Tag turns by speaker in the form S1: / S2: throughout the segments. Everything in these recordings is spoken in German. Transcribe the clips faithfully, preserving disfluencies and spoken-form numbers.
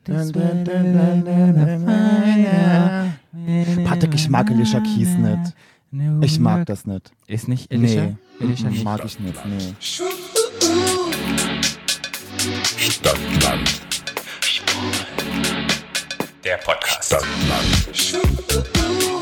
S1: Patrick, ich mag Alicia Keys nicht. Ich mag das nicht.
S2: Ist nicht Alicia?
S1: Nee,
S2: Alicia nicht.
S1: mag ich nicht, nee.
S3: Stadtland. Der Podcast. Stadtland. Stadtland.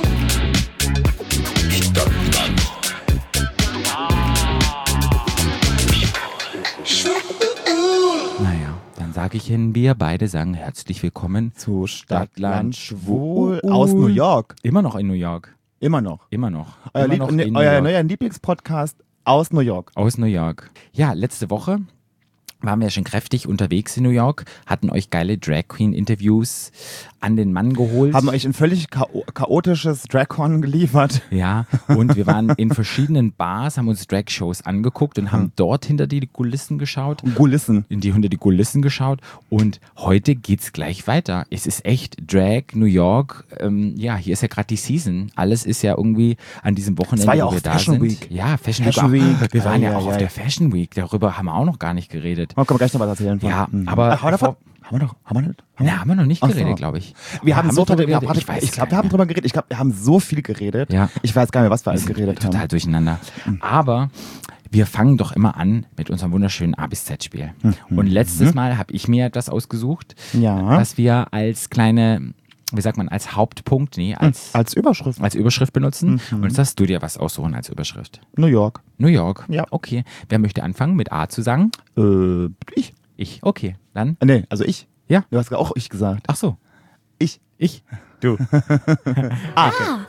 S2: Naja, dann sage ich Ihnen, wir beide sagen herzlich willkommen
S1: zu Stadtland Schwul aus New York.
S2: Immer noch in New York.
S1: Immer noch.
S2: Immer noch.
S1: Euer,
S2: Immer
S1: Lieb
S2: noch
S1: ne,
S2: in New
S1: euer
S2: York.
S1: neuer Lieblingspodcast aus New York.
S2: Aus New York. Ja, letzte Woche waren wir schon kräftig unterwegs in New York, hatten euch geile Drag Queen Interviews an den Mann geholt.
S1: Haben euch ein völlig chao- chaotisches Drag-Con geliefert.
S2: Ja, und wir waren in verschiedenen Bars, haben uns Drag-Shows angeguckt und haben dort hinter die Kulissen geschaut.
S1: Kulissen.
S2: In die hinter die Kulissen geschaut. Und heute geht's gleich weiter. Es ist echt Drag, New York. Ähm, ja, hier ist ja gerade die Season. Alles ist ja irgendwie an diesem Wochenende,
S1: Es war ja
S2: wo
S1: auch
S2: wir da
S1: Fashion
S2: sind.
S1: Week.
S2: Ja, Fashion,
S1: Fashion
S2: Week.
S1: Week.
S2: Auch. Wir waren
S1: Ei,
S2: ja
S1: ei,
S2: auch auf
S1: ei.
S2: der Fashion Week. Darüber haben wir auch noch gar nicht geredet.
S1: Da können wir gleich noch was erzählen.
S2: Ja,
S1: Mhm.
S2: aber
S1: Ach, haben, wir,
S2: vor-
S1: haben wir doch, haben wir nicht? Haben
S2: Na, haben wir noch nicht
S1: Ach so.
S2: geredet, glaube ich.
S1: Wir haben so
S2: drüber
S1: viel geredet.
S2: geredet.
S1: Ich,
S2: weiß
S1: ich glaube,
S2: gar
S1: wir haben
S2: nicht.
S1: drüber geredet. Ich glaube, wir haben so viel geredet.
S2: Ja.
S1: Ich weiß gar nicht mehr, was wir alles
S2: Wir sind
S1: geredet
S2: total
S1: haben.
S2: durcheinander. Aber wir fangen doch immer an mit unserem wunderschönen A bis Z-Spiel. Und letztes Mal habe ich mir etwas ausgesucht,
S1: Ja.
S2: was wir als kleine, wie sagt man, als Hauptpunkt, nee, als,
S1: Als Überschrift.
S2: als Überschrift benutzen. Und jetzt darfst du dir was aussuchen als Überschrift.
S1: New York.
S2: New York.
S1: Ja.
S2: Okay. Wer möchte anfangen mit A zu sagen?
S1: Äh, ich.
S2: Ich. Okay. Dann.
S1: Äh, nee, also ich.
S2: Ja.
S1: Du hast auch ich gesagt.
S2: Ach so.
S1: Ich.
S2: Ich. Du.
S1: Ah, okay.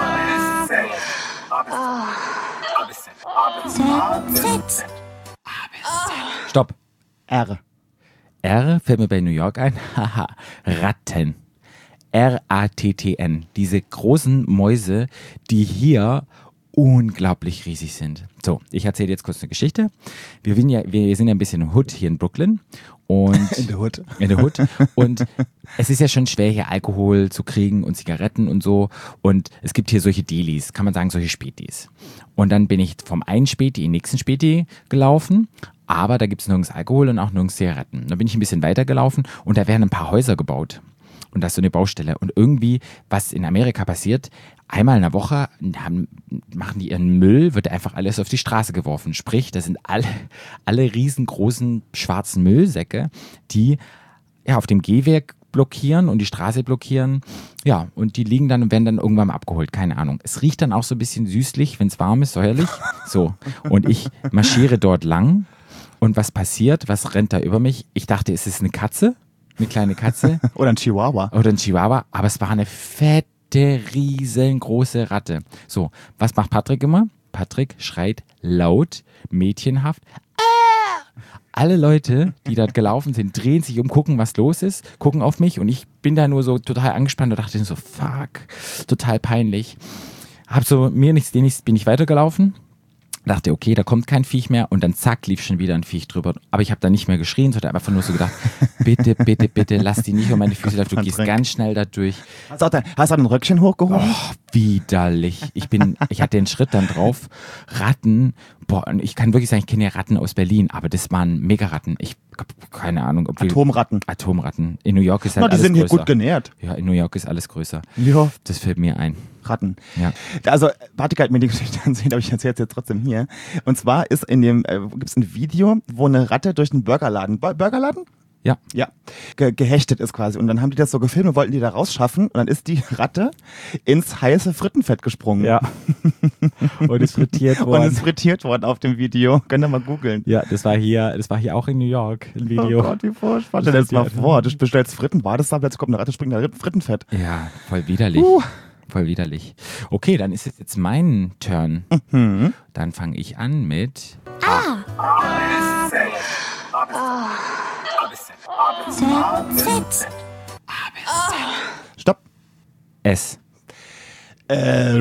S2: Stopp.
S1: R.
S2: R fällt mir bei New York ein. Haha. Ratten. R A T T N. Diese großen Mäuse, die hier unglaublich riesig sind. So, ich erzähle jetzt kurz eine Geschichte. Wir sind ja, wir sind ja ein bisschen Hood hier in Brooklyn. Und
S1: In der Hood.
S2: In der Hood. Und es ist ja schon schwer, hier Alkohol zu kriegen und Zigaretten und so. Und es gibt hier solche Delis, kann man sagen, solche Spätis. Und dann bin ich vom einen Späti in den nächsten Späti gelaufen. Aber da gibt es nirgends Alkohol und auch nirgends Zigaretten. Dann bin ich ein bisschen weiter gelaufen und da werden ein paar Häuser gebaut. Und das ist so eine Baustelle. Und irgendwie, was in Amerika passiert, einmal in der Woche haben, machen die ihren Müll, wird einfach alles auf die Straße geworfen. Sprich, das sind alle, alle riesengroßen schwarzen Müllsäcke, die ja, auf dem Gehweg blockieren und die Straße blockieren. Ja, und die liegen dann und werden dann irgendwann mal abgeholt. Keine Ahnung. Es riecht dann auch so ein bisschen süßlich, wenn es warm ist, säuerlich. So. Und ich marschiere dort lang. Und was passiert? Was rennt da über mich? Ich dachte, es ist eine Katze. Eine kleine Katze.
S1: Oder ein Chihuahua.
S2: Oder ein Chihuahua, aber es war eine fette, riesengroße Ratte. So, was macht Patrick immer? Patrick schreit laut, mädchenhaft. Ah! Alle Leute, die dort gelaufen sind, drehen sich um, gucken, was los ist, gucken auf mich und ich bin da nur so total angespannt und dachte so, fuck, total peinlich. Hab so mir nichts, dir nichts, bin ich weitergelaufen. Dachte, okay, da kommt kein Viech mehr und dann zack, lief schon wieder ein Viech drüber. Aber ich habe da nicht mehr geschrien, sondern einfach nur so gedacht, bitte, bitte, bitte, lass die nicht um meine Füße laufen, du gehst ganz schnell da durch.
S1: Hast du auch dein, hast du ein Röckchen hochgehoben?
S2: Oh, widerlich. Ich bin, ich hatte den Schritt dann drauf. Ratten, boah, und ich kann wirklich sagen, ich kenne ja Ratten aus Berlin, aber das waren Megaratten. Ich keine Ahnung, ob wir
S1: Atomratten.
S2: Atomratten. In New York ist halt
S1: Na, die
S2: alles
S1: sind hier
S2: größer.
S1: gut genährt.
S2: Ja, in New York ist alles größer.
S1: Ja.
S2: Das fällt mir ein.
S1: Ratten.
S2: Ja.
S1: Also, Patrick hat mir die Geschichte ansehen, aber ich erzähle es jetzt trotzdem hier. Und zwar ist in dem, äh, gibt es ein Video, wo eine Ratte durch einen Burgerladen, Bur- Burgerladen?
S2: Ja.
S1: Ja, ge gehechtet ist quasi. Und dann haben die das so gefilmt und wollten die da rausschaffen. Und dann ist die Ratte ins heiße Frittenfett gesprungen.
S2: Ja. Und ist frittiert
S1: Und
S2: worden.
S1: ist frittiert worden auf dem Video. Könnt ihr mal googeln.
S2: Ja, das war hier, das war hier auch in New York, ein Video.
S1: Oh Gott, wie furchtbar. Stell dir das mal vor, du bestellst Fritten, wartest da, plötzlich kommt eine Ratte, springt da Frittenfett.
S2: Ja, voll widerlich.
S1: Uh.
S2: Voll widerlich. Okay, dann ist es jetzt mein Turn.
S1: Mhm.
S2: Dann fange ich an mit
S1: Stopp.
S2: S.
S1: Äh,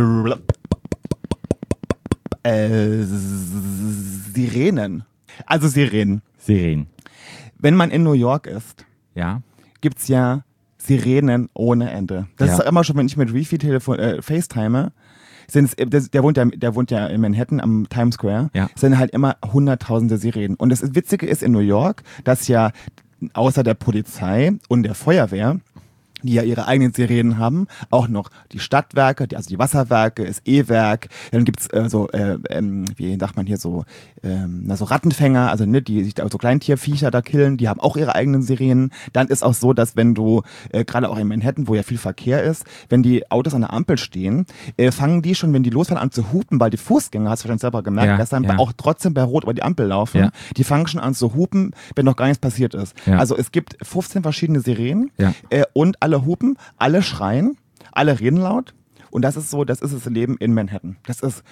S1: äh, Sirenen. Also Sirenen.
S2: Sirenen.
S1: Wenn man in New York ist,
S2: Ja.
S1: gibt's ja Sirenen ohne Ende. Das
S2: Ja.
S1: ist immer schon, wenn ich mit Refi telefon äh, FaceTime, sind es, der, der, wohnt ja, der wohnt ja in Manhattan am Times Square,
S2: Ja.
S1: sind halt immer hunderttausende Sirenen. Und das Witzige ist in New York, dass ja außer der Polizei und der Feuerwehr, die ja ihre eigenen Sirenen haben, auch noch die Stadtwerke, die, also die Wasserwerke, das E-Werk, dann gibt's äh, so, äh, ähm, wie sagt man hier, so ähm, na, so Rattenfänger, also ne, die sich da so Kleintierviecher da killen, die haben auch ihre eigenen Sirenen. Dann ist auch so, dass wenn du, äh, gerade auch in Manhattan, wo ja viel Verkehr ist, wenn die Autos an der Ampel stehen, äh, fangen die schon, wenn die losfahren, an zu hupen, weil die Fußgänger, hast du wahrscheinlich selber gemerkt,
S2: Ja,
S1: dass dann
S2: ja.
S1: auch trotzdem bei Rot über die Ampel laufen,
S2: Ja.
S1: die fangen schon an zu hupen, wenn noch gar nichts passiert ist.
S2: Ja.
S1: Also es gibt fünfzehn verschiedene Sirenen
S2: Ja.
S1: äh, und alle hupen, alle schreien, alle reden laut und das ist so, das ist das Leben in Manhattan. Das ist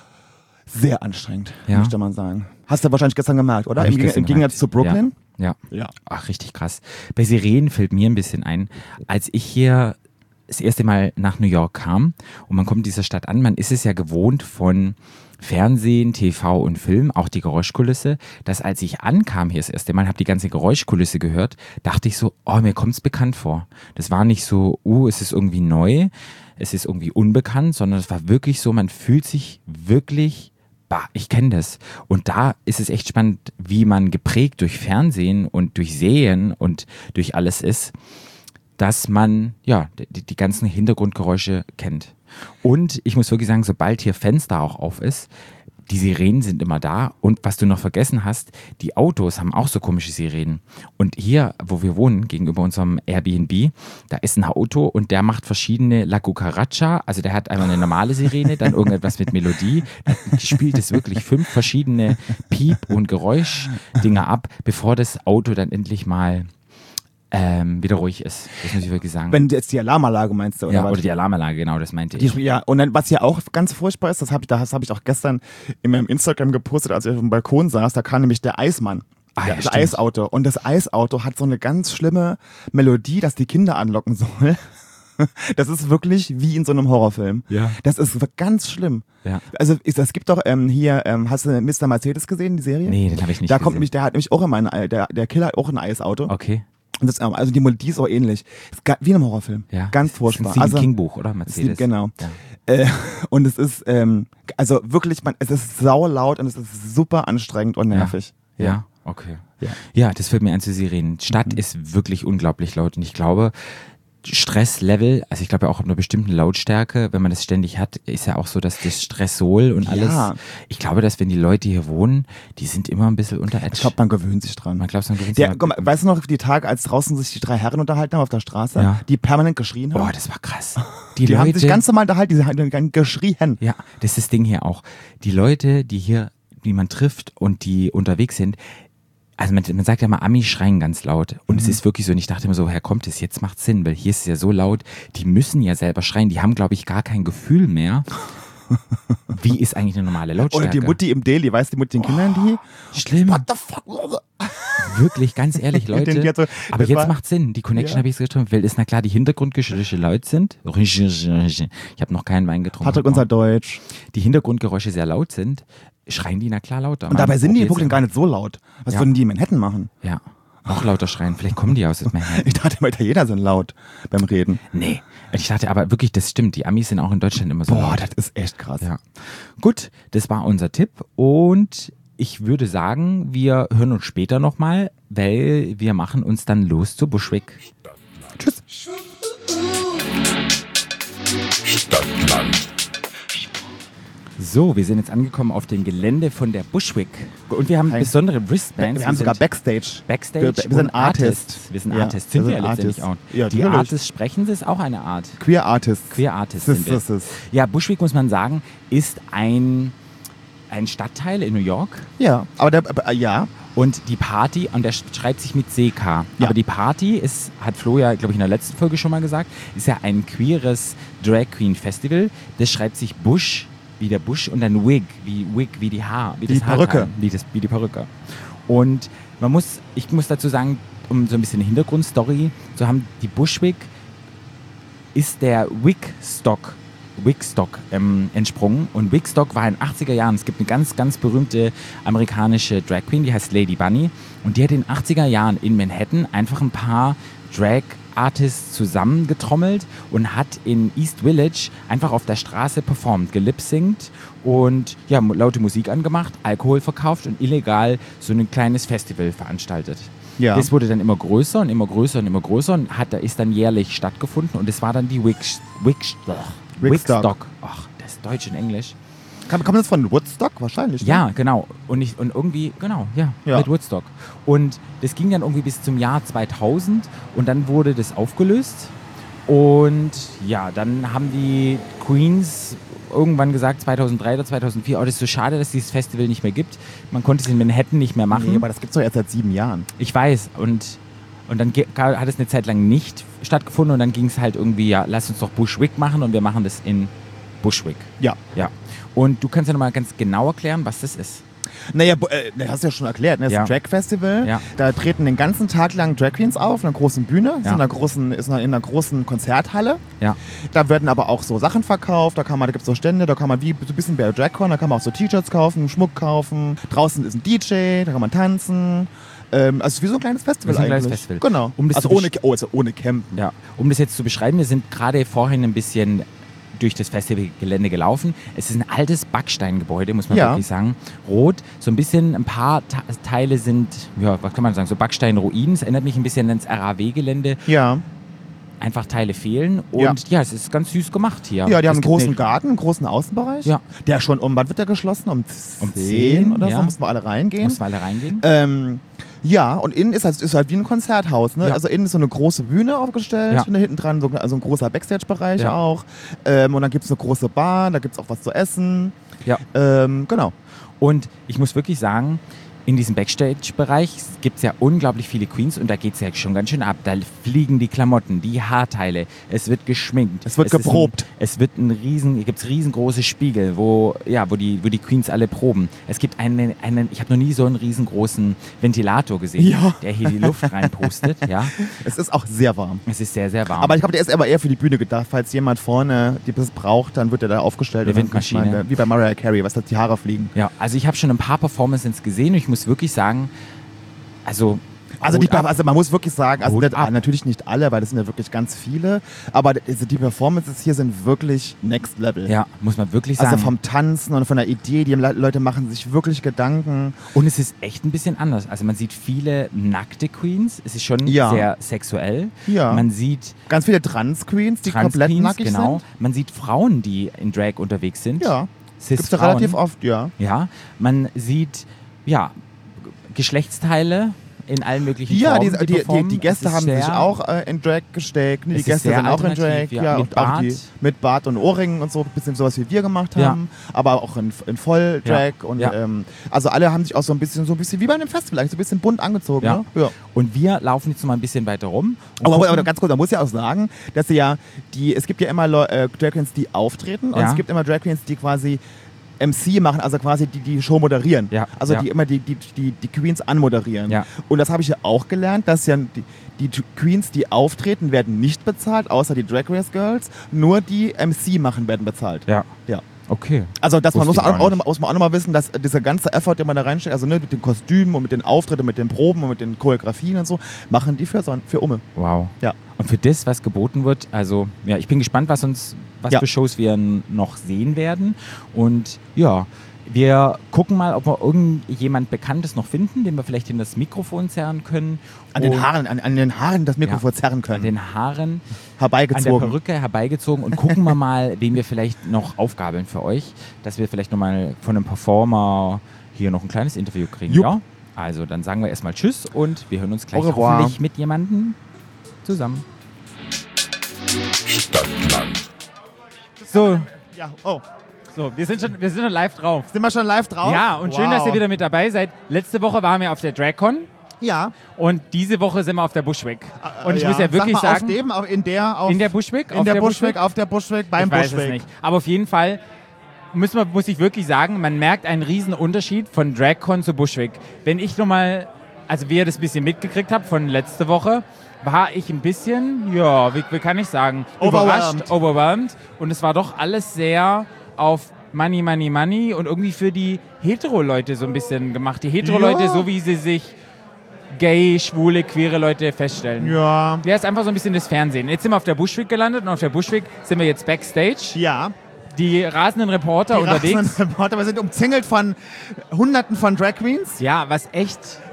S1: sehr anstrengend,
S2: Ja.
S1: möchte man sagen. Hast du wahrscheinlich gestern gemerkt, oder?
S2: Hab
S1: Im,
S2: ich
S1: Geg-
S2: gestern
S1: Im Gegensatz
S2: gemerkt.
S1: zu Brooklyn?
S2: Ja.
S1: Ja.
S2: Ach, richtig krass. Bei Sirenen fällt mir ein bisschen ein, als ich hier das erste Mal nach New York kam und man kommt in dieser Stadt an, man ist es ja gewohnt von Fernsehen, T V und Film, auch die Geräuschkulisse, dass als ich ankam hier das erste Mal, habe die ganze Geräuschkulisse gehört, dachte ich so, oh, mir kommt's bekannt vor. Das war nicht so, uh, es ist irgendwie neu, es ist irgendwie unbekannt, sondern es war wirklich so, man fühlt sich wirklich, bah, ich kenne das. Und da ist es echt spannend, wie man geprägt durch Fernsehen und durch Serien und durch alles ist, dass man ja die, die ganzen Hintergrundgeräusche kennt. Und ich muss wirklich sagen, sobald hier Fenster auch auf ist, die Sirenen sind immer da. Und was du noch vergessen hast, die Autos haben auch so komische Sirenen. Und hier, wo wir wohnen, gegenüber unserem Airbnb, da ist ein Auto und der macht verschiedene La Cucaracha. Also der hat einmal eine normale Sirene, dann irgendetwas mit Melodie. Dann spielt es wirklich fünf verschiedene Piep- und Geräuschdinger ab, bevor das Auto dann endlich mal ähm, wieder ruhig ist. Das muss ich wirklich sagen.
S1: Wenn du jetzt die Alarmanlage meinst, oder
S2: ja,
S1: was?
S2: oder die Alarmanlage, genau, das meinte
S1: Die,
S2: ich.
S1: ja, und dann, was ja auch ganz furchtbar ist, das habe ich, das hab ich auch gestern in meinem Instagram gepostet, als ich auf dem Balkon saß, da kam nämlich der Eismann.
S2: Ah, ja,
S1: das
S2: stimmt.
S1: Eisauto. Und das Eisauto hat so eine ganz schlimme Melodie, dass die Kinder anlocken soll. Das ist wirklich wie in so einem Horrorfilm.
S2: Ja.
S1: Das ist ganz schlimm.
S2: Ja.
S1: Also es es gibt doch ähm, hier, ähm, hast du Mister Mercedes gesehen, die Serie?
S2: Nee, den habe ich nicht
S1: Da
S2: gesehen.
S1: kommt nämlich, der hat nämlich auch immer ein, der, der Killer hat auch ein Eisauto.
S2: Okay.
S1: Und das, ähm, also die Melodie ist auch ähnlich. Ist ga- wie in einem Horrorfilm.
S2: Ja.
S1: Ganz
S2: Das
S1: furchtbar.
S2: ist ein Stephen
S1: Also,
S2: King Buch, oder? Mercedes.
S1: Genau.
S2: Ja.
S1: Äh, und es ist, ähm, also wirklich, man, es ist saulaut und es ist super anstrengend und nervig.
S2: Ja, okay.
S1: Ja.
S2: Ja, das fällt mir ein zu Sirenen. Stadt
S1: Mhm.
S2: ist wirklich unglaublich laut und ich glaube, Stresslevel, also ich glaube ja auch ab einer bestimmten Lautstärke, wenn man das ständig hat, ist ja auch so, dass das Stressol und alles,
S1: Ja.
S2: ich glaube, dass wenn die Leute hier wohnen, die sind immer ein bisschen unter Edge.
S1: Ich glaube, man gewöhnt sich dran.
S2: Man glaubt, man gewinnt
S1: Der, guck mal, weißt du noch, die Tage, als draußen sich die drei Herren unterhalten haben auf der Straße,
S2: Ja.
S1: die permanent geschrien haben?
S2: Boah, das war krass.
S1: die
S2: Leute,
S1: haben sich ganz normal unterhalten, die haben geschrien.
S2: ja, das ist das Ding hier auch. Die Leute, die hier, die man trifft und die unterwegs sind, also man, man sagt ja mal, Amis schreien ganz laut. Und
S1: Mhm.
S2: es ist wirklich so, und ich dachte immer so, woher kommt es? Jetzt macht's Sinn, weil hier ist es ja so laut, die müssen ja selber schreien. Die haben, glaube ich, gar kein Gefühl mehr. Wie ist eigentlich eine normale Lautstärke?
S1: Oder die Mutti im Daily, weißt du, die Mutti den Kindern, die?
S2: Schlimm.
S1: What the fuck?
S2: Wirklich, ganz ehrlich, Leute.
S1: Den- die hat so-
S2: aber
S1: das
S2: jetzt
S1: war-
S2: macht Sinn. Die Connection
S1: Ja.
S2: habe ich so getroffen, weil es na klar die Hintergrundgeräusche laut sind. Ich habe noch keinen Wein getrunken.
S1: Patrick, unser Deutsch.
S2: Die Hintergrundgeräusche sehr laut sind, schreien die na klar lauter.
S1: Und dabei sind die in
S2: Probiert
S1: Brooklyn
S2: es.
S1: gar nicht so laut. Was
S2: Ja.
S1: würden die in Manhattan machen?
S2: Ja, auch lauter schreien. Vielleicht kommen die aus Manhattan.
S1: Ich dachte immer, Italiener sind laut beim Reden.
S2: Nee. Ich dachte aber wirklich, das stimmt. Die Amis sind auch in Deutschland immer so
S1: Boah,
S2: laut.
S1: das ist echt krass.
S2: Ja. Gut, das war unser Tipp und ich würde sagen, wir hören uns später nochmal, weil wir machen uns dann los zu Bushwick.
S1: Tschüss.
S3: Stadtland.
S2: So, wir sind jetzt angekommen auf dem Gelände von der Bushwick und wir haben
S1: Hi.
S2: besondere Wristbands.
S1: Wir haben sogar
S2: sind
S1: Backstage.
S2: Backstage.
S1: Wir, wir sind
S2: und
S1: Artists.
S2: Wir sind
S1: Ja,
S2: Artists. Sind wir,
S1: sind
S2: ja letztendlich auch.
S1: Artists. Ja,
S2: Die
S1: natürlich.
S2: Artists sprechen, das ist auch eine Art.
S1: Queer Artists.
S2: Queer Artists
S1: Sis,
S2: sind wir.
S1: sis, sis.
S2: Ja, Bushwick, muss man sagen, ist ein, ein Stadtteil in New York.
S1: Ja, aber der, aber, ja.
S2: Und die Party, und der schreibt sich mit C K.
S1: Ja.
S2: Aber die Party ist, hat Flo ja, glaube ich, in der letzten Folge schon mal gesagt, ist ja ein queeres Drag Queen Festival. Das schreibt sich Bush, wie der Busch, und dann Wig, wie Wig, wie die Haar, wie
S1: Die
S2: das
S1: Perücke.
S2: Haarteil, wie, das, wie die Perücke. Und man muss, ich muss dazu sagen, um so ein bisschen eine Hintergrundstory zu haben, die Bushwick ist der Wigstock Wigstock ähm, entsprungen. Und Wigstock war in den achtziger Jahren, es gibt eine ganz, ganz berühmte amerikanische Drag Queen, die heißt Lady Bunny. Und die hat in den achtziger Jahren in Manhattan einfach ein paar Drag Artists zusammengetrommelt und hat in East Village einfach auf der Straße performt, gelipsingt und ja, laute Musik angemacht, Alkohol verkauft und illegal so ein kleines Festival veranstaltet.
S1: Ja.
S2: Das wurde dann immer größer und immer größer und immer größer und hat, ist dann jährlich stattgefunden und das war dann die Wick, Wick,
S1: Wickstock.
S2: Wickstock. Ach, das ist Deutsch und Englisch.
S1: Kam, kommt das von Woodstock wahrscheinlich? Ne?
S2: Ja, genau. Und, ich, und irgendwie, genau, ja,
S1: Ja.
S2: mit Woodstock. Und das ging dann irgendwie bis zum Jahr zweitausend und dann wurde das aufgelöst. Und ja, dann haben die Queens irgendwann gesagt, zweitausenddrei oder zweitausendvier, oh, das ist so schade, dass es dieses Festival nicht mehr gibt. Man konnte es in Manhattan nicht mehr machen.
S1: Nee, aber das gibt's doch erst seit sieben Jahren.
S2: Ich weiß. Und, und dann ge- hat es eine Zeit lang nicht stattgefunden und dann ging es halt irgendwie, ja, lass uns doch Bushwick machen und wir machen das in Bushwick.
S1: Ja.
S2: Ja. Und du kannst ja nochmal ganz genau erklären, was das ist.
S1: Naja, bu- äh, das hast du ja schon erklärt, ne? Das
S2: Ja.
S1: ist ein Drag-Festival.
S2: Ja.
S1: Da treten den ganzen Tag lang Drag Queens auf, in einer großen Bühne, ist,
S2: Ja.
S1: in einer großen, ist in einer großen Konzerthalle.
S2: Ja.
S1: Da werden aber auch so Sachen verkauft, da kann man, da gibt es so Stände, da kann man wie so ein bisschen bei DragCon, da kann man auch so T-Shirts kaufen, Schmuck kaufen. Draußen ist ein D J, da kann man tanzen. Ähm, also wie so ein kleines Festival
S2: Wie so ein
S1: eigentlich.
S2: kleines Festival.
S1: Genau.
S2: Um das
S1: also,
S2: zu
S1: ohne,
S2: besch-
S1: oh, also ohne Campen.
S2: Ja, um das jetzt zu beschreiben, wir sind gerade vorhin ein bisschen durch das Festivalgelände gelaufen. Es ist ein altes Backsteingebäude, muss man
S1: Ja.
S2: wirklich sagen. Rot, so ein bisschen, ein paar Ta- Teile sind, ja, was kann man sagen, so Backsteinruinen. Es erinnert mich ein bisschen ans R A W-Gelände.
S1: Ja.
S2: Einfach Teile fehlen und
S1: Ja.
S2: ja, es ist ganz süß gemacht hier.
S1: Ja, die
S2: Es
S1: haben einen
S2: gibt
S1: großen
S2: eine-
S1: Garten, einen großen Außenbereich.
S2: Ja.
S1: Der schon um, wann wird der geschlossen? Um,
S2: Um
S1: zehn
S2: zehn,
S1: oder
S2: ja.
S1: so, mussten wir alle reingehen.
S2: Mussten wir alle reingehen.
S1: Ähm, ja, und innen ist halt, ist halt wie ein Konzerthaus. Ne?
S2: Ja.
S1: Also innen ist so eine große Bühne aufgestellt
S2: Ja.
S1: und da hinten dran so also ein großer Backstage-Bereich
S2: Ja.
S1: auch. Ähm, und dann gibt es eine große Bar, da gibt es auch was zu essen.
S2: Ja.
S1: Ähm, genau.
S2: Und ich muss wirklich sagen, in diesem Backstage-Bereich gibt es ja unglaublich viele Queens und da geht es ja schon ganz schön ab. Da fliegen die Klamotten, die Haarteile, es wird geschminkt.
S1: Es wird
S2: ist
S1: geprobt.
S2: Ein, es wird ein riesen, hier gibt es riesengroße Spiegel, wo, ja, wo, die, wo die Queens alle proben. Es gibt einen, einen ich habe noch nie so einen riesengroßen Ventilator gesehen,
S1: Ja.
S2: der hier die Luft reinpustet. Ja.
S1: Es ist auch sehr warm.
S2: Es ist sehr, sehr warm.
S1: Aber ich glaube, der ist aber eher für die Bühne gedacht. Falls jemand vorne die das braucht, dann wird der da aufgestellt.
S2: Eine
S1: und dann kann
S2: Windmaschine.
S1: man, wie bei Mariah Carey, was da die Haare fliegen.
S2: ja, also ich habe schon ein paar Performances gesehen und ich muss wirklich sagen, also
S1: Also,
S2: Hut
S1: die,
S2: ab.
S1: also man muss wirklich sagen, also
S2: Hut
S1: nicht,
S2: ab.
S1: natürlich nicht alle, weil das sind ja wirklich ganz viele, aber also die Performances hier sind wirklich next level.
S2: ja, muss man wirklich sagen.
S1: Also vom Tanzen und von der Idee, die Le- Leute machen sich wirklich Gedanken.
S2: Und es ist echt ein bisschen anders. Also man sieht viele nackte Queens. Es ist schon
S1: Ja.
S2: sehr sexuell.
S1: Ja.
S2: Man sieht
S1: Ganz viele Trans-Queens, die komplett
S2: Trans-Queens,
S1: nackig
S2: genau.
S1: sind.
S2: Man sieht Frauen, die in Drag unterwegs sind.
S1: Ja,
S2: Cis
S1: gibt's da
S2: Frauen.
S1: relativ oft, ja.
S2: Ja, man sieht ja Geschlechtsteile in allen möglichen
S1: Ja,
S2: Formen.
S1: die, die, die,
S2: performen.
S1: die Gäste
S2: Es ist
S1: haben sich
S2: sehr-
S1: auch äh, in Drag gesteckt. Ne? Die
S2: Es ist
S1: Gäste
S2: sehr
S1: sind auch in Drag.
S2: alternativ, ja.
S1: Ja,
S2: Mit
S1: und auch die,
S2: Bart.
S1: mit Bart und Ohrringen und so, ein bisschen sowas wie wir gemacht
S2: Ja.
S1: haben. Aber auch in, in Voll-Drag.
S2: Ja.
S1: Und
S2: Ja.
S1: ähm, also alle haben sich auch so ein bisschen, so ein bisschen wie bei einem Festival, eigentlich so ein bisschen bunt angezogen.
S2: Ja.
S1: Ne? Ja.
S2: Und wir laufen jetzt noch mal ein bisschen weiter rum. und
S1: Aber,
S2: gucken-
S1: aber ganz kurz, man muss ja auch sagen, dass sie ja, die, es gibt ja immer Leu- äh, Drag Queens, die auftreten und
S2: Ja.
S1: es gibt immer Drag Queens, die quasi M C machen, also quasi die die Show moderieren.
S2: Ja,
S1: Also
S2: ja.
S1: die immer die, die, die, die Queens anmoderieren.
S2: Ja.
S1: Und das habe ich ja auch gelernt, dass ja die, die Queens, die auftreten, werden nicht bezahlt, außer die Drag Race Girls. Nur die M C machen, werden bezahlt.
S2: ja,
S1: Ja.
S2: okay.
S1: Also das man muss,
S2: Wusste ich
S1: auch,
S2: auch
S1: auch,
S2: nicht.
S1: muss man auch nochmal wissen, dass dieser ganze Effort, den man da reinsteckt, also ne, mit den Kostümen und mit den Auftritten, mit den Proben und mit den Choreografien und so, machen die für, so- für Umme.
S2: Wow.
S1: Ja.
S2: Und für das, was geboten wird, also ja, ich bin gespannt, was uns, was
S1: Ja.
S2: für Shows wir n- noch sehen werden. Und ja, wir gucken mal, ob wir irgendjemand Bekanntes noch finden, den wir vielleicht in das Mikrofon zerren können.
S1: An den
S2: Und
S1: Haaren, an, an den Haaren das Mikrofon zerren
S2: An
S1: können.
S2: den Haaren, an der
S1: Herbeigezogen.
S2: Perücke herbeigezogen und gucken wir mal, wen wir vielleicht noch aufgabeln für euch, dass wir vielleicht nochmal von einem Performer hier noch ein kleines Interview kriegen.
S1: Jupp.
S2: Ja? Also dann sagen wir erstmal Tschüss und wir hören uns gleich
S1: Au revoir.
S2: hoffentlich mit jemandem zusammen.
S3: Stadtland.
S4: So,
S1: Ja, oh.
S4: so, wir sind schon, wir sind schon live drauf.
S1: Sind wir schon live drauf?
S4: Ja, und schön,
S1: Wow.
S4: dass ihr wieder mit dabei seid. Letzte Woche waren wir auf der DragCon
S1: Ja.
S4: und diese Woche sind wir auf der Bushwick. Und ich
S1: ja.
S4: muss ja wirklich
S1: Sag mal,
S4: sagen,
S1: auf dem, auf, in der, auf,
S4: in der Bushwick,
S1: in
S4: auf
S1: der,
S4: der
S1: Bushwick,
S4: Bushwick?
S1: auf der Bushwick, beim
S4: ich weiß
S1: Bushwick.
S4: es nicht. Aber auf jeden Fall müssen wir, muss ich wirklich sagen, man merkt einen riesen Unterschied von DragCon zu Bushwick. Wenn ich nochmal, also wie ihr das ein bisschen mitgekriegt habt von letzte Woche, war ich ein bisschen, ja, wie, wie kann ich sagen,
S1: Overwhelmed.
S4: überrascht, overwhelmed. Und es war doch alles sehr auf Money, Money, Money und irgendwie für die Hetero-Leute so ein bisschen gemacht. Die Hetero-Leute,
S1: Ja.
S4: so wie sie sich gay, schwule, queere Leute feststellen.
S1: Ja.
S4: Ja, ist einfach so ein bisschen das Fernsehen. Jetzt sind wir auf der Bushwick gelandet und auf der Bushwick sind wir jetzt Backstage.
S1: Ja.
S4: Die rasenden Reporter
S1: Die
S4: unterwegs.
S1: Reporter, wir sind umzingelt von Hunderten von Drag Queens.
S4: Ja, was echt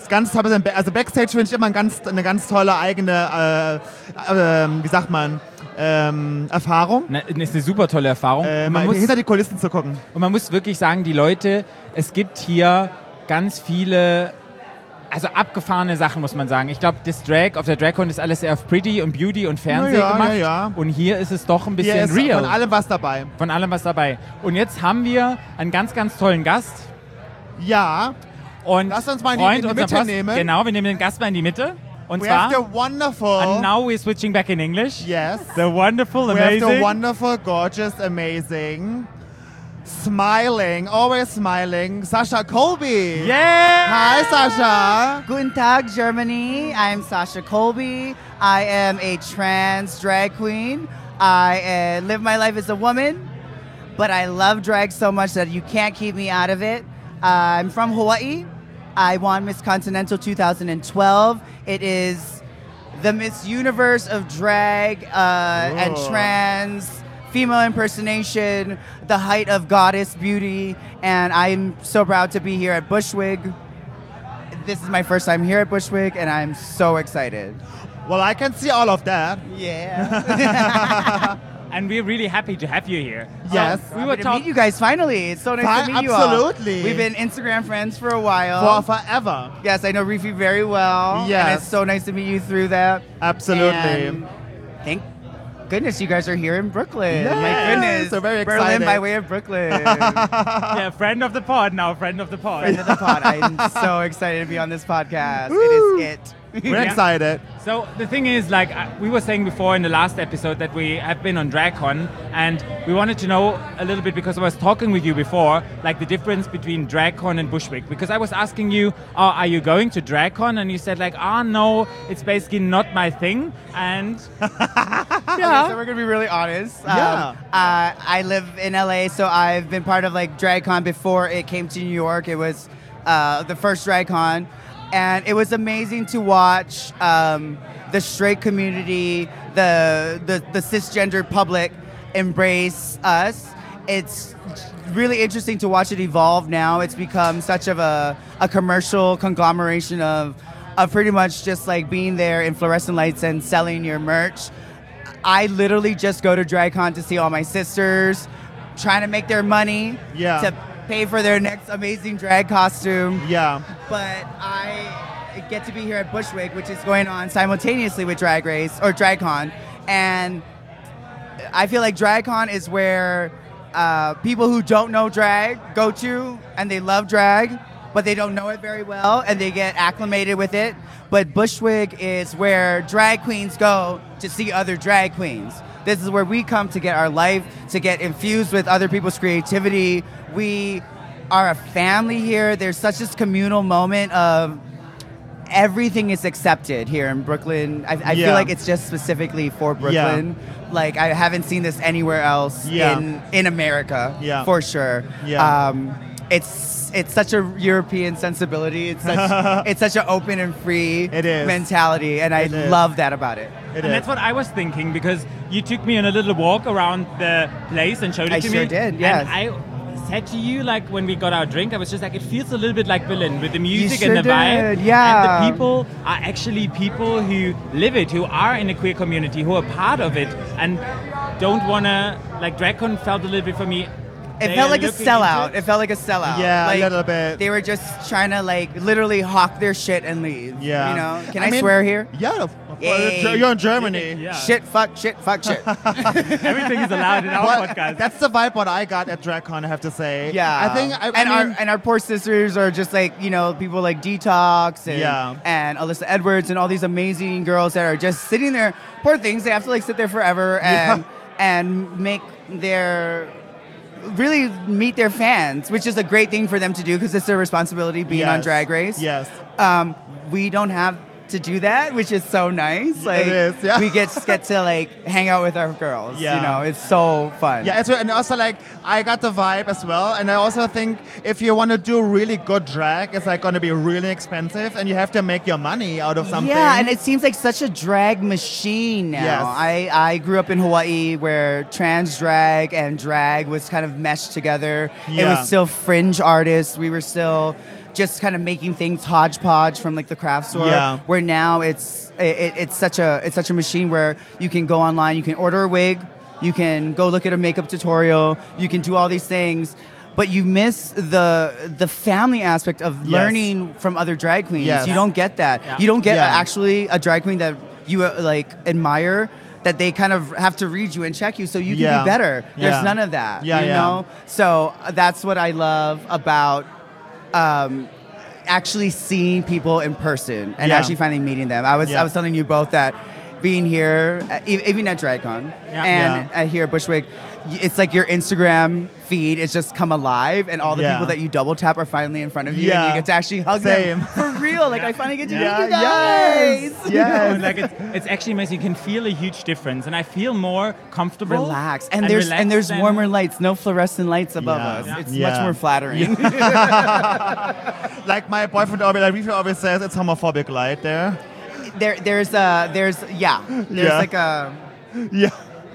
S1: ist ganz toll. Also Backstage finde ich immer ein ganz, eine ganz tolle eigene, äh, äh, wie sagt man, ähm, Erfahrung.
S4: Na, ist eine super tolle Erfahrung.
S1: Äh,
S4: man
S1: mal
S4: muss,
S1: hinter die Kulissen zu gucken.
S4: und man muss wirklich sagen, die Leute, es gibt hier ganz viele, also abgefahrene Sachen, muss man sagen. Ich glaube, das Drag, auf der DragCon ist alles sehr auf Pretty und Beauty und Fernsehen
S1: Ja, ja,
S4: gemacht.
S1: ja, ja.
S4: Und hier ist es doch ein bisschen
S1: Hier ist
S4: real.
S1: von allem was dabei.
S4: Von allem was dabei. Und jetzt haben wir einen ganz, ganz tollen Gast.
S1: Ja,
S4: Und
S1: Lass uns mal in die-
S4: Freund
S1: in die
S4: unser
S1: Mitte
S4: Post-
S1: nehmen.
S4: Genau, wir nehmen den Gast mal in die Mitte. Und
S1: we
S4: zwar,
S1: have the wonderful,
S4: and now we're switching back in English.
S1: yes,
S4: The wonderful,
S1: we have the
S4: amazing.
S1: wonderful, gorgeous, amazing, smiling, always smiling, Sasha Colby.
S4: Yeah!
S1: Hi, Sasha.
S5: Guten Tag, Germany. I'm Sasha Colby. I am a trans drag queen. I uh, live my life as a woman, but I love drag so much that you can't keep me out of it. Uh, I'm from Hawaii. I won Miss Continental two thousand twelve. It is the Miss Universe of drag uh, and
S1: Ooh.
S5: trans female impersonation, the height of goddess beauty, and I'm so proud to be here at Bushwig. This is my first time here at Bushwig, and I'm so excited.
S1: Well, I can see all of that.
S5: Yeah.
S4: And we're really happy to have you here.
S1: Yes.
S4: So, we
S5: Happy
S4: were
S5: to meet
S4: talking.
S5: you guys finally. It's so nice
S1: Fi-
S5: to meet you all.
S1: absolutely.
S5: We've been Instagram friends for a while.
S1: For forever.
S5: Yes, I know Reefy very well.
S1: Yes.
S5: And it's so nice to meet you through that.
S1: Absolutely.
S5: And thank goodness you guys are here in Brooklyn.
S1: Yes,
S5: My goodness.
S1: so very
S5: Berlin
S1: excited.
S5: by way of Brooklyn.
S4: Yeah, friend of the pod now, friend of the pod.
S5: Friend of the pod. I'm so excited to be on this podcast. It is it.
S1: We're
S4: Yeah.
S1: excited.
S4: So the thing is, like uh, we were saying before in the last episode, that we have been on DragCon, and we wanted to know a little bit, because I was talking with you before, like the difference between DragCon and Bushwick. Because I was asking you, oh, are you going to DragCon? And you said like, ah, oh, no, it's basically not my thing. And
S5: Yeah. So we're gonna be really honest. Um,
S1: Yeah.
S5: uh, I live in L A, so I've been part of like DragCon before it came to New York. It was uh, the first DragCon, and it was amazing to watch um, the straight community, the, the the cisgender public embrace us. It's really interesting to watch it evolve now. It's become such of a, a commercial conglomeration of of pretty much just like being there in fluorescent lights and selling your merch. I literally just go to DragCon to see all my sisters, trying to make their money
S1: Yeah.
S5: to pay for their next amazing drag costume.
S1: Yeah.
S5: But I get to be here at Bushwick, which is going on simultaneously with Drag Race or DragCon, and I feel like DragCon is where uh, people who don't know drag go to, and they love drag, but they don't know it very well, and they get acclimated with it. But Bushwick is where drag queens go to see other drag queens. This is where we come to get our life, to get infused with other people's creativity. We are a family here. There's such this communal moment of everything is accepted here in Brooklyn. I, I
S1: Yeah.
S5: feel like it's just specifically for Brooklyn. Like I haven't seen this anywhere else
S1: Yeah.
S5: in in America,
S1: Yeah.
S5: for sure.
S1: Yeah.
S5: Um, it's it's such a European sensibility. It's such it's such an open and free
S1: It is.
S5: mentality, and I
S1: It is.
S5: love that about it.
S1: It
S4: and
S1: is.
S4: that's what I was thinking, because you took me on a little walk around the place and showed it
S5: I
S4: to
S5: sure
S4: me.
S5: did, yes.
S4: And I said to you, like when we got our drink, I was just like, it feels a little bit like Berlin with the music
S5: sure
S4: and the vibe.
S5: did, yeah.
S4: And the people are actually people who live it, who are in a queer community, who are part of it, and don't wanna, like DragCon felt a little bit for me.
S5: It
S4: they
S5: felt
S4: are
S5: like a
S4: looking
S5: sellout.
S4: into-
S5: It felt like a sellout.
S1: Yeah, a
S5: like,
S1: little bit.
S5: They were just trying to like literally hawk their shit and leave.
S1: Yeah.
S5: You know? Can
S1: I
S5: I,
S1: mean-
S5: swear here?
S1: Yeah. of- of
S5: Yay.
S1: course. You're in Germany.
S4: Yeah.
S5: Shit, fuck, shit, fuck, shit.
S4: Everything is allowed in our
S1: Well,
S4: podcast.
S1: that's the vibe what I got at DragCon, I have to say.
S5: Yeah,
S1: I think I, I
S5: and
S1: mean,
S5: our and our poor sisters are just like, you know, people like Detox and
S1: Yeah.
S5: and Alyssa Edwards and all these amazing girls that are just sitting there. Poor things, they have to like sit there forever and and make their really meet their fans, which is a great thing for them to do because it's their responsibility being on
S1: Yes.
S5: Drag Race.
S1: Yes.
S5: Um, we don't have to do that, which is so nice. Like
S1: is, yeah.
S5: we get get to like hang out with our girls.
S1: Yeah.
S5: You know, it's so fun.
S1: Yeah, it's, and also like I got the vibe as well, and I also think if you want to do really good drag, it's like going to be really expensive, and you have to make your money out of something.
S5: Yeah, and it seems like such a drag machine now.
S1: Yes.
S5: I, I grew up in Hawaii where trans drag and drag was kind of meshed together. It
S1: Yeah.
S5: was still fringe artists. We were still just kind of making things hodgepodge from like the craft store.
S1: Yeah.
S5: Where now it's it, it's such a it's such a machine where you can go online, you can order a wig, you can go look at a makeup tutorial, you can do all these things. But you miss the the family aspect of
S1: Yes.
S5: learning from other drag queens.
S1: Yes.
S5: You don't get that.
S4: Yeah.
S5: You don't get
S1: Yeah.
S5: uh, actually a drag queen that you uh, like admire, that they kind of have to read you and check you so you can
S1: Yeah.
S5: be better. There's
S1: Yeah.
S5: none of that.
S1: Yeah,
S5: you
S1: yeah.
S5: know? So uh, that's what I love about um, actually seeing people in person and
S1: Yeah.
S5: actually finally meeting them. I was
S1: Yeah.
S5: I was telling you both that being here, uh, e- even at DragCon
S4: Yeah.
S5: and
S1: Yeah.
S5: uh, here at Bushwick, y- it's like your Instagram feed is just come alive, and all the
S1: Yeah.
S5: people that you double tap are finally in front of you,
S1: Yeah.
S5: and you get to actually hug
S1: Same.
S5: them for real. Like I finally get to
S1: Yeah.
S5: meet you guys.
S1: Yes.
S4: You know,
S1: Yes.
S4: and, like it's, it's actually amazing. You can feel a huge difference, and I feel more comfortable.
S5: Relax, and, there's
S4: relaxed
S5: and there's
S4: than-
S5: warmer lights, no fluorescent lights above
S1: Yeah.
S5: us.
S1: Yeah.
S5: It's
S1: Yeah.
S5: much more flattering.
S1: Like my boyfriend always, like Rifi always says, it's homophobic light there.
S5: there, there's a, there's yeah, there's
S1: Yeah.
S5: like a.
S1: Yeah.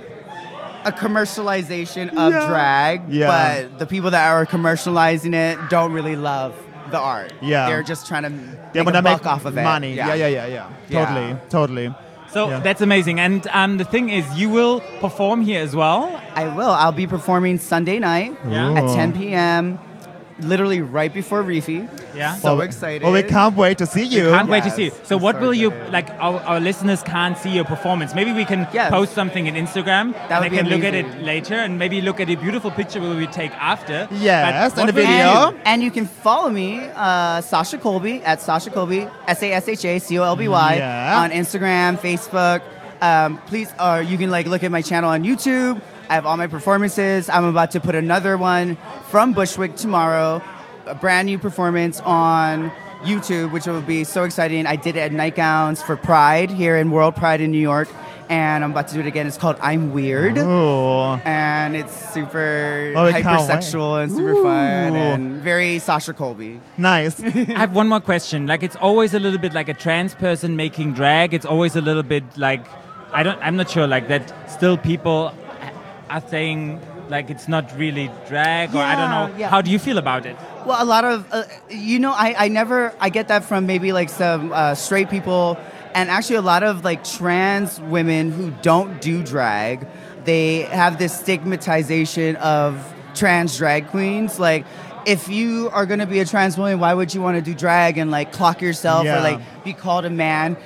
S5: a commercialization of
S1: Yeah.
S5: drag,
S1: Yeah.
S5: but the people that are commercializing it don't really love the art.
S1: Yeah.
S5: They're just trying to
S1: They
S5: make
S1: want
S5: a
S1: to make
S5: buck off of it.
S1: money. Yeah, yeah, yeah, yeah.
S5: Yeah.
S1: Totally, totally.
S4: So
S1: Yeah.
S4: that's amazing. And um, the thing is, you will perform here as well.
S5: I will. I'll be performing Sunday night
S4: Yeah.
S5: at ten p.m. Literally right before Reefy.
S4: Yeah.
S5: So
S1: Well,
S5: excited.
S1: Well, we can't wait to see you.
S4: Can't wait to
S5: Yes,
S4: see it. So
S5: I'm
S4: what
S5: so
S4: will you,
S5: excited.
S4: like our, our listeners can't see your performance. Maybe we can
S5: Yes.
S4: post something in Instagram
S5: That
S4: and
S5: would
S4: they
S5: be
S4: can look at
S5: amazing.
S4: it later and maybe look at a beautiful picture we will take after.
S1: Yes,
S4: But
S1: and
S4: what
S1: a
S4: will you
S1: video.
S4: do?
S5: And you can follow me, uh, Sasha Colby, at Sasha Colby, S A S H A C O L B Y,
S1: Yeah.
S5: on Instagram, Facebook. Um, please, or you can like look at my channel on YouTube. I have all my performances. I'm about to put another one from Bushwick tomorrow, a brand new performance on YouTube, which will be so exciting. I did it at Nightgowns for Pride here in World Pride in New York, and I'm about to do it again. It's called I'm Weird.
S1: Ooh.
S5: And it's super
S1: Oh, I can't
S5: hypersexual and super fun
S1: Ooh.
S5: and very Sasha Colby.
S1: Nice.
S4: I have one more question. Like it's always a little bit like a trans person making drag. It's always a little bit like I don't. I'm not sure. Like that. Still, people are saying like it's not really drag, or I don't
S5: Yeah,
S4: know.
S5: yeah.
S4: How do you feel about it?
S5: Well, a lot of, uh, you know, I, I never, I get that from maybe like some uh, straight people, and actually a lot of like trans women who don't do drag, they have this stigmatization of trans drag queens. Like, if you are going to be a trans woman, why would you want to do drag and like clock yourself
S1: Yeah.
S5: or like be called a man?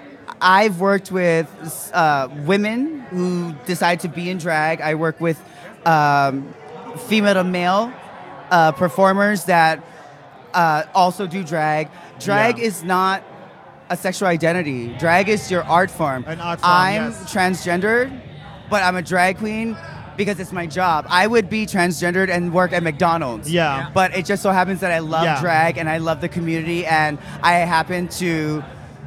S5: I've worked with uh, women who decide to be in drag. I work with um, female to male uh, performers that uh, also do drag. Drag
S1: Yeah.
S5: is not a sexual identity. Drag is your art form.
S1: An art form,
S5: I'm
S1: yes.
S5: transgendered, but I'm a drag queen because it's my job. I would be transgendered and work at McDonald's.
S1: Yeah.
S5: But it just so happens that I love
S1: Yeah.
S5: drag and I love the community, and I happen to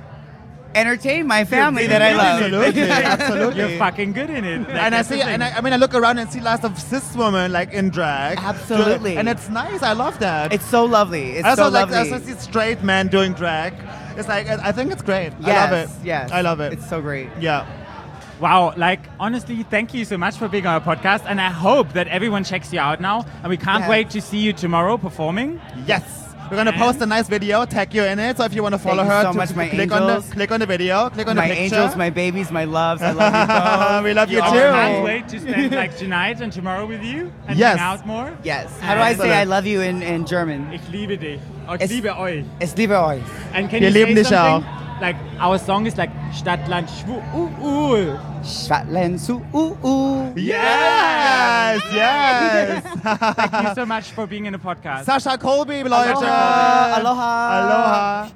S5: entertain my family that I love.
S1: Absolutely, absolutely.
S4: You're fucking good in it. Like,
S1: And I
S4: that's the
S1: see, and
S4: thing.
S1: I, I mean, I look around and see lots of cis women like in drag.
S5: Absolutely.
S1: And it's nice. I love that.
S5: It's so lovely. It's
S1: I also
S5: so
S1: like
S5: lovely.
S1: I also see straight men doing drag. It's like I I think it's great.
S5: Yes,
S1: I love it.
S5: Yes.
S1: I love it.
S5: It's so great.
S1: Yeah.
S4: Wow, like honestly, thank you so much for being on our podcast, and I hope that everyone checks you out now, and we can't
S5: Yeah.
S4: wait to see you tomorrow performing.
S1: Yes. We're gonna post a nice video, tag you in it. So if you want to follow
S5: Thank you
S1: her,
S5: so
S1: to,
S5: much,
S1: to
S5: my
S1: click on the
S5: angels.
S1: click on the video, click on
S5: My
S1: the picture.
S5: angels, my babies, my loves. I love you both.
S1: we love you
S4: I
S1: too.
S4: can't wait to spend like tonight and tomorrow with you and
S1: Yes.
S4: hang out more.
S5: Yes. How do I say
S1: Excellent.
S5: I love you in, in German?
S4: Ich liebe dich. Ich
S5: Es-
S4: liebe euch.
S5: Es liebe euch.
S4: And can
S1: Wir
S4: you
S1: lieben
S4: say
S1: dich
S4: something? Like our song is like Stadt, Land, Schwu, uh, uh.
S5: Stadtland zu uh, uh.
S1: Yes, yes.
S4: Thank you so much for being in the podcast.
S1: Sasha Colby, Leute.
S5: Aloha. Aloha.
S1: Aloha.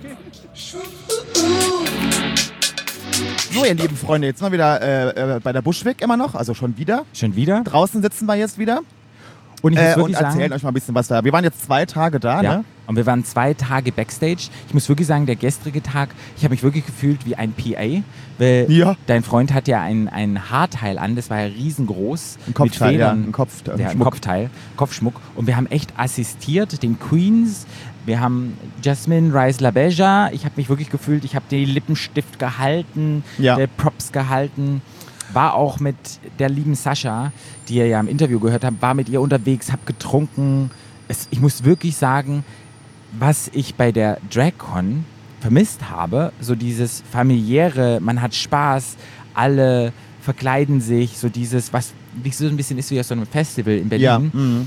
S1: So, ihr lieben Freunde, jetzt mal wieder äh, äh, bei der Bushwick immer noch, also schon wieder.
S2: Schon wieder?
S1: Draußen sitzen wir jetzt wieder
S2: Und ich muss
S1: äh, und
S2: wirklich
S1: erzählen
S2: sagen,
S1: euch mal ein bisschen was da. Wir waren jetzt zwei Tage da,
S2: ja,
S1: ne?
S2: und wir waren zwei Tage Backstage. Ich muss wirklich sagen, der gestrige Tag, ich habe mich wirklich gefühlt wie ein P A, weil
S1: Ja.
S2: dein Freund hat ja ein, ein Haarteil an, das war ja riesengroß.
S1: Ein Kopfteil,
S2: mit
S1: ja,
S2: Federn.
S1: ein Kopf- äh,
S2: ja, ein
S1: Schmuck.
S2: Kopfteil, Kopfschmuck. Und wir haben echt assistiert, den Queens. Wir haben Jasmine Rice LaBeija. Ich habe mich wirklich gefühlt, ich habe den Lippenstift gehalten,
S1: Ja.
S2: der Props gehalten. War auch mit der lieben Sascha, die ihr ja im Interview gehört habt, war mit ihr unterwegs, hab getrunken. Es, ich muss wirklich sagen, was ich bei der DragCon vermisst habe, so dieses familiäre, man hat Spaß, alle verkleiden sich, so dieses, was wie so ein bisschen ist wie aus so einem Festival in Berlin,
S1: Ja. Mhm.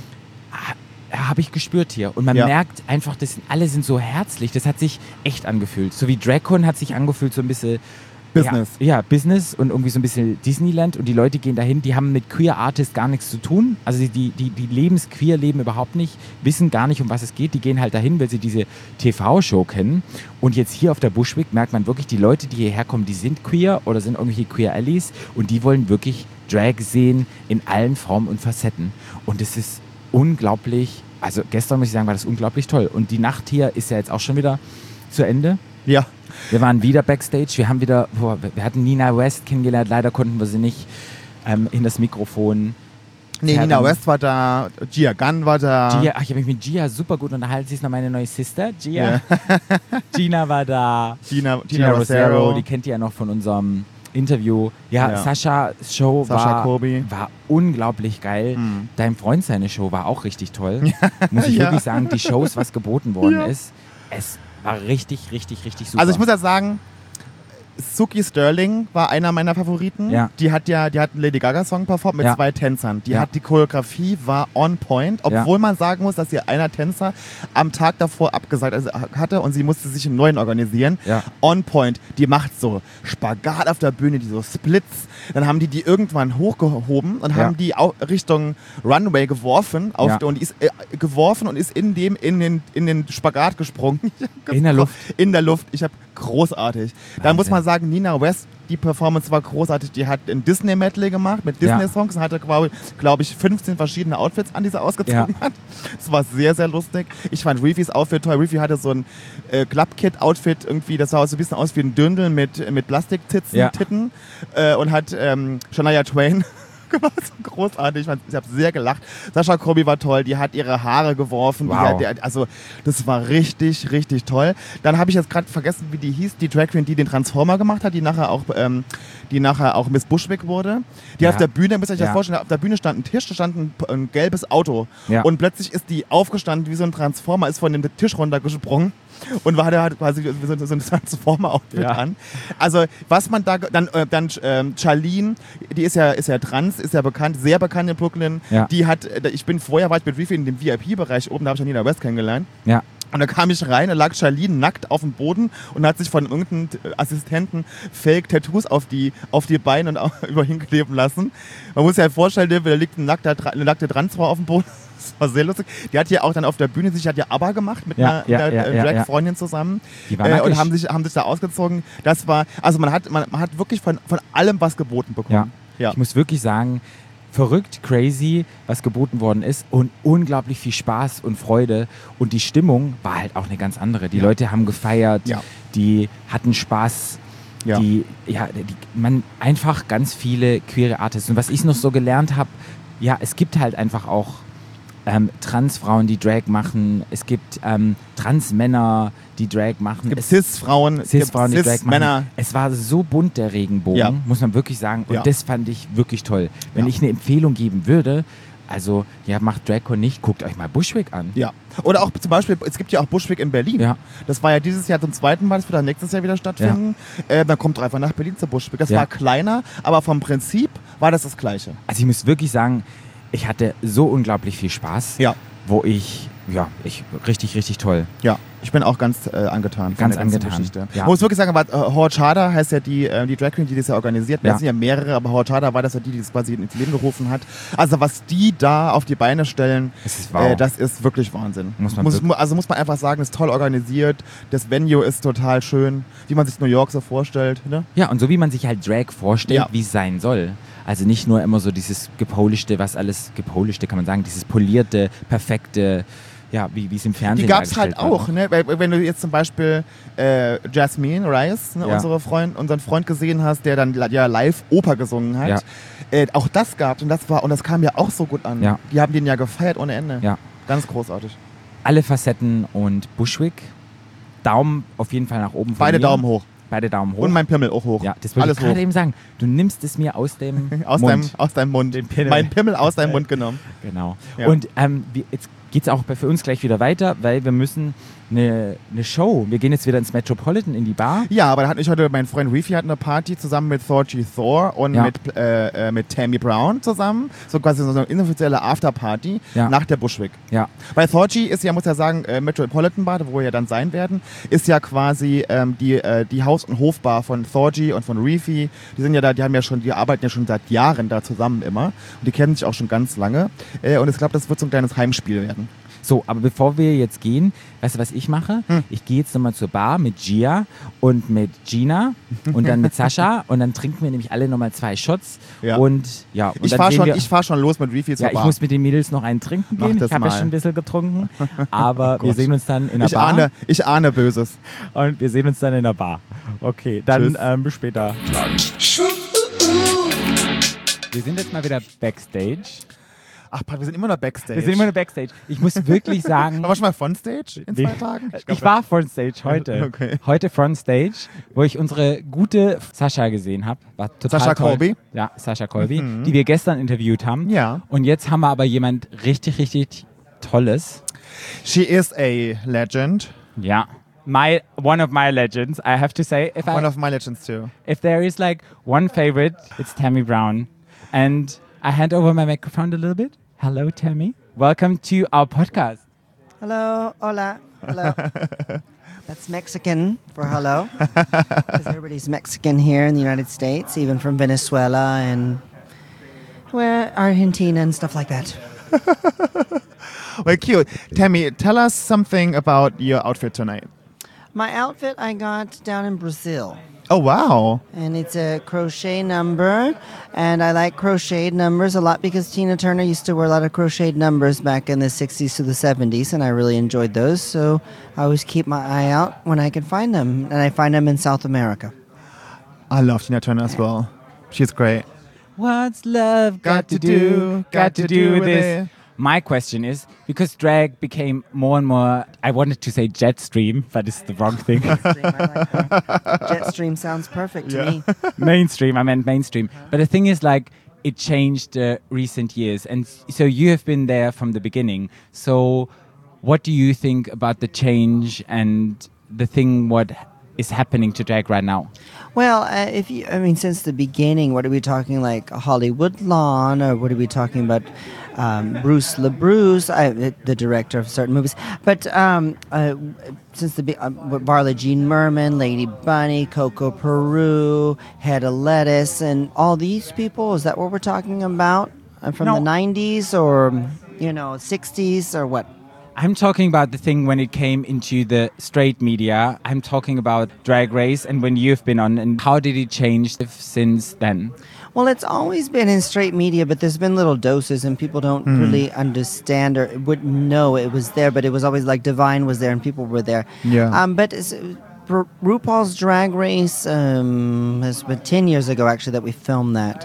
S2: ha- habe ich gespürt hier. Und man
S1: Ja.
S2: merkt einfach, dass alle sind so herzlich, das hat sich echt angefühlt. So wie DragCon hat sich angefühlt, so ein bisschen
S1: Business.
S2: Ja, ja, Business und irgendwie so ein bisschen Disneyland und die Leute gehen dahin, die haben mit Queer Artists gar nichts zu tun. Also die, die, die leben es queer, leben überhaupt nicht, wissen gar nicht, um was es geht. Die gehen halt dahin, weil sie diese T V-Show kennen. Und jetzt hier auf der Bushwick merkt man wirklich, die Leute, die hierher kommen, die sind queer oder sind irgendwelche Queer Allies und die wollen wirklich Drag sehen in allen Formen und Facetten. Und es ist unglaublich, also gestern muss ich sagen, war das unglaublich toll. Und die Nacht hier ist ja jetzt auch schon wieder zu Ende.
S1: Ja.
S2: Wir waren wieder Backstage, wir haben wieder, boah, wir hatten Nina West kennengelernt, leider konnten wir sie nicht ähm, in das Mikrofon.
S1: Nee,
S2: Sie
S1: Nina
S2: hatten-
S1: West war da, Gia Gunn war da.
S2: Gia, ach, ich habe mich mit Gia super gut unterhalten, sie ist noch meine neue Sister, Gia. Gina war da,
S1: Gina,
S2: Gina,
S1: Gina
S2: Rosero,
S1: Rosero.
S2: die kennt ihr ja noch von unserem Interview. Ja,
S1: Ja.
S2: Saschas Show
S1: Sascha
S2: war,
S1: Kobi.
S2: war unglaublich geil.
S1: Mhm.
S2: Dein Freund seine Show war auch richtig toll. Muss ich
S1: Ja.
S2: wirklich sagen, die Shows, was geboten worden
S1: Ja.
S2: ist, es war richtig, richtig, richtig super.
S1: Also ich muss ja sagen, Suki Sterling war einer meiner Favoriten.
S2: Ja.
S1: Die hat ja, die hat einen Lady Gaga Song performt mit
S2: Ja.
S1: zwei Tänzern. Die
S2: Ja.
S1: hat die Choreografie war on point, obwohl
S2: Ja.
S1: man sagen muss, dass ihr einer Tänzer am Tag davor abgesagt also hatte und sie musste sich einen neuen organisieren.
S2: Ja.
S1: On point. Die macht so Spagat auf der Bühne, die so Splits. Dann haben die die irgendwann hochgehoben und
S2: Ja.
S1: haben die auch Richtung Runway geworfen auf
S2: Ja.
S1: und die ist äh, geworfen und ist in dem in den in den Spagat gesprungen.
S2: In der Luft.
S1: In der Luft. Ich habe großartig. Da
S2: Wahnsinn.
S1: muss man sagen, Nina West, die Performance war großartig. Die hat ein Disney-Medley gemacht mit
S2: Ja.
S1: Disney-Songs und hatte, glaube glaub ich, fünfzehn verschiedene Outfits an, die sie ausgezogen hat. Das war sehr, sehr lustig. Ich fand Reefys Outfit toll. Reefy hatte so ein äh, Club-Kit-Outfit irgendwie, das sah so ein bisschen aus wie ein Dündel mit, mit Plastiktitten
S2: Ja.
S1: Titten, äh, und hat ähm, Shania Twain gemacht. Großartig, ich, fand- ich habe sehr gelacht. Sascha Kobi war toll, die hat ihre Haare geworfen. Die
S2: Wow.
S1: hat, der, also das war richtig, richtig toll. Dann habe ich jetzt gerade vergessen, wie die hieß, die Drag Queen, die den Transformer gemacht hat, die nachher auch, ähm, die nachher auch Miss Bushwick wurde. Die
S2: Ja.
S1: auf der Bühne, müsst ihr euch das
S2: Ja.
S1: vorstellen, auf der Bühne stand ein Tisch, da stand ein, ein gelbes Auto.
S2: Ja.
S1: Und plötzlich ist die aufgestanden wie so ein Transformer, ist von dem Tisch runtergesprungen. Und war da halt quasi so, so ein Transformer-Outfit
S2: Ja.
S1: an. Also, was man da, dann, äh, dann ähm, Charlene, die ist ja, ist ja trans, ist ja bekannt, sehr bekannt in Brooklyn.
S2: Ja.
S1: Die hat, äh, ich bin vorher, war ich mit Reefy in dem V I P-Bereich oben, da habe ich Nina West kennengelernt.
S2: Ja.
S1: Und da kam ich rein, da lag Charlene nackt auf dem Boden und hat sich von irgendeinem Assistenten Fake-Tattoos auf die, auf die Beine und auch über hinkleben lassen. Man muss sich halt vorstellen, da liegt ein nackter, eine nackte Transfrau auf dem Boden. Das war sehr lustig. Die hat ja auch dann auf der Bühne sich hat ja ABBA gemacht mit
S2: Ja,
S1: einer,
S2: ja,
S1: einer
S2: ja,
S1: äh,
S2: ja,
S1: Drag-Freundin zusammen.
S2: Die war
S1: äh, und
S2: nackig.
S1: haben sich, haben sich da ausgezogen. Das war, also man hat, man, man hat wirklich von, von allem was geboten
S2: Ja.
S1: bekommen. Ja.
S2: Ich muss wirklich sagen, verrückt, crazy, was geboten worden ist und unglaublich viel Spaß und Freude. Und die Stimmung war halt auch eine ganz andere. Die
S1: Ja.
S2: Leute haben gefeiert,
S1: Ja.
S2: die hatten Spaß.
S1: Ja.
S2: Die, ja, die, man einfach ganz viele queere Artists. Und was ich noch so gelernt habe, ja, es gibt halt einfach auch ähm, Transfrauen, die Drag machen. Es gibt ähm, Transmänner, die Drag machen.
S1: Es gibt
S2: Es-
S1: Cis-Frauen, es gibt
S2: Cis-Frauen, die Drag machen.
S1: Cis-Männer.
S2: Es war so bunt, der Regenbogen,
S1: Ja.
S2: muss man wirklich sagen. Und
S1: Ja.
S2: das fand ich wirklich toll. Wenn
S1: Ja.
S2: ich eine Empfehlung geben würde, also, ja, macht DragCon nicht, guckt euch mal Bushwick an.
S1: Ja. Oder auch zum Beispiel, es gibt ja auch Bushwick in Berlin.
S2: Ja.
S1: Das war ja dieses Jahr zum zweiten Mal, das wird dann nächstes Jahr wieder stattfinden. Äh, dann kommt doch einfach nach Berlin zu Bushwick. Das
S2: Ja.
S1: war kleiner, aber vom Prinzip war das das Gleiche.
S2: Also ich muss wirklich sagen, ich hatte so unglaublich viel Spaß,
S1: Ja.
S2: wo ich, ja, ich, richtig, richtig toll.
S1: Ja, ich bin auch ganz äh, angetan von
S2: Ganz
S1: der ganzen
S2: angetan,
S1: Geschichte.
S2: ja.
S1: Ich muss wirklich sagen, aber äh, Howard Charter heißt ja die, äh, die Drag Queen, die das ja organisiert.
S2: Ja.
S1: Das sind ja mehrere, aber Howard Charter war das ja die, die das quasi ins Leben gerufen hat. Also was die da auf die Beine stellen,
S2: Es ist wow.
S1: äh, das ist wirklich Wahnsinn.
S2: Muss man
S1: muss,
S2: wirklich-
S1: also muss man einfach sagen, ist toll organisiert. Das Venue ist total schön, wie man sich New York so vorstellt. Ne?
S2: Ja, und so wie man sich halt Drag vorstellt,
S1: Ja.
S2: wie es sein soll. Also nicht nur immer so dieses gepolischte, was alles, gepolischte kann man sagen, dieses polierte, perfekte, ja, wie wie es im Fernsehen
S1: Die gab es halt
S2: dargestellt
S1: auch,
S2: wird,
S1: ne? Weil, wenn du jetzt zum Beispiel äh, Jasmine Rice, ne,
S2: Ja.
S1: unsere Freund, unseren Freund gesehen hast, der dann ja live Oper gesungen hat,
S2: Ja.
S1: äh, auch das gab und das war und das kam ja auch so gut an.
S2: Ja.
S1: Die haben den ja gefeiert ohne Ende.
S2: Ja.
S1: Ganz großartig.
S2: Alle Facetten und Bushwick. Daumen auf jeden Fall nach oben. von
S1: Beide
S2: mir.
S1: Daumen hoch.
S2: Beide Daumen hoch.
S1: Und mein Pimmel auch hoch.
S2: ja, das wollte
S1: Alles
S2: ich gerade
S1: hoch.
S2: eben sagen. Du nimmst es mir aus dem
S1: Aus
S2: Mund.
S1: deinem, aus deinem Mund.
S2: Den Pimmel.
S1: Mein Pimmel aus deinem Mund genommen.
S2: Genau.
S1: Ja.
S2: Und ähm, wir, jetzt geht es auch bei- für uns gleich wieder weiter, weil wir müssen eine, eine Show. Wir gehen jetzt wieder ins Metropolitan, in die Bar.
S1: Ja, aber da hat ich heute, mein Freund Reefy hat eine Party zusammen mit Thorgy Thor und
S2: Ja.
S1: mit, äh, äh, mit Tammy Brown zusammen. So quasi so eine inoffizielle Afterparty
S2: Ja.
S1: nach der Bushwick.
S2: Ja.
S1: Weil Thorgy ist ja, muss ja sagen, äh, Metropolitan Bar, wo wir ja dann sein werden, ist ja quasi ähm, die, äh, die Haus- und Hofbar von Thorgy und von Reefy. Die sind ja da, die haben ja schon, die arbeiten ja schon seit Jahren da zusammen immer. Und die kennen sich auch schon ganz lange. Äh, und ich glaube, das wird so ein kleines Heimspiel werden.
S2: So, aber bevor wir jetzt gehen, weißt du, was ich mache?
S1: Hm.
S2: Ich gehe jetzt nochmal zur Bar mit Gia und mit Gina und dann mit Sascha und dann trinken wir nämlich alle nochmal zwei Shots.
S1: Ja.
S2: Und ja, und
S1: Ich
S2: dann
S1: fahre
S2: sehen
S1: schon,
S2: wir,
S1: ich fahr schon los mit Reefy zur
S2: ja, ich
S1: Bar.
S2: muss mit den Mädels noch einen trinken
S1: Mach
S2: gehen.
S1: das
S2: Ich habe ja
S1: mal.
S2: schon ein bisschen getrunken, aber wir
S1: Gott.
S2: sehen uns dann in der
S1: ich,
S2: Bar.
S1: ahne, ich ahne Böses.
S2: Und wir sehen uns dann in der Bar. Okay, dann
S1: Tschüss.
S2: ähm, bis später. Wir sind jetzt mal wieder Backstage.
S1: Ach, Pat, wir sind immer noch Backstage.
S2: Wir sind immer noch Backstage. Ich muss wirklich sagen...
S1: War wir schon mal Frontstage in
S2: Nee.
S1: zwei Tagen?
S2: Ich,
S1: glaub,
S2: war Frontstage heute.
S1: Okay.
S2: Heute Frontstage, wo ich unsere gute Sascha gesehen habe. War total
S1: Sascha
S2: toll.
S1: Colby?
S2: Ja, Sascha Colby, die wir gestern interviewt haben.
S1: Ja.
S2: Und jetzt haben wir aber jemand richtig, richtig Tolles.
S1: She is a legend.
S2: Ja. My, one of my legends, I have to say. If,
S1: One
S2: I,
S1: of my legends too.
S2: if there is like one favorite, it's Tammy Brown. And I hand over my microphone a little bit. Hello, Tammy. Welcome to our podcast.
S6: Hello, hola, hello. That's Mexican for hello. Because everybody's Mexican here in the United States, even from Venezuela and well, Argentina and stuff like that.
S1: Well, cute. Tammy, tell us something about your outfit tonight.
S6: My outfit I got down in Brazil.
S1: Oh, wow.
S6: And it's a crochet number. And I like crocheted numbers a lot because Tina Turner used to wear a lot of crocheted numbers back in the sixties to the seventies. And I really enjoyed those. So I always keep my eye out when I can find them. And I find them in South America.
S1: I love Tina Turner as well. She's great.
S2: What's love got, to do? Got to do with this? My question is, because drag became more and more, I wanted to say jet stream, but it's the wrong thing.
S6: Jetstream, I like that. Jetstream sounds perfect to me.
S2: Mainstream, I meant mainstream. But the thing is, like, it changed uh, recent years. And so you have been there from the beginning. So what do you think about the change and the thing what is happening to drag right now?
S6: Well, uh, if you, I mean, since the beginning, what are we talking like Hollywood Lawn, or what are we talking about? Um, Bruce LaBruce, I, the director of certain movies. But um, uh, since the be- uh, Barla Jean Merman, Lady Bunny, Coco Peru, Hedda Lettuce, and all these people, is that what we're talking about? Uh, from
S2: No.
S6: the nineties or, you know, sixties or what?
S2: I'm talking about the thing when it came into the straight media. I'm talking about Drag Race and when you've been on, and how did it change since then?
S6: Well, it's always been in straight media, but there's been little doses, and people don't really understand or wouldn't know it was there. But it was always like Divine was there, and people were there.
S1: Yeah.
S6: Um, but it's, Ru- RuPaul's Drag Race um, has been ten years ago, actually, that we filmed that.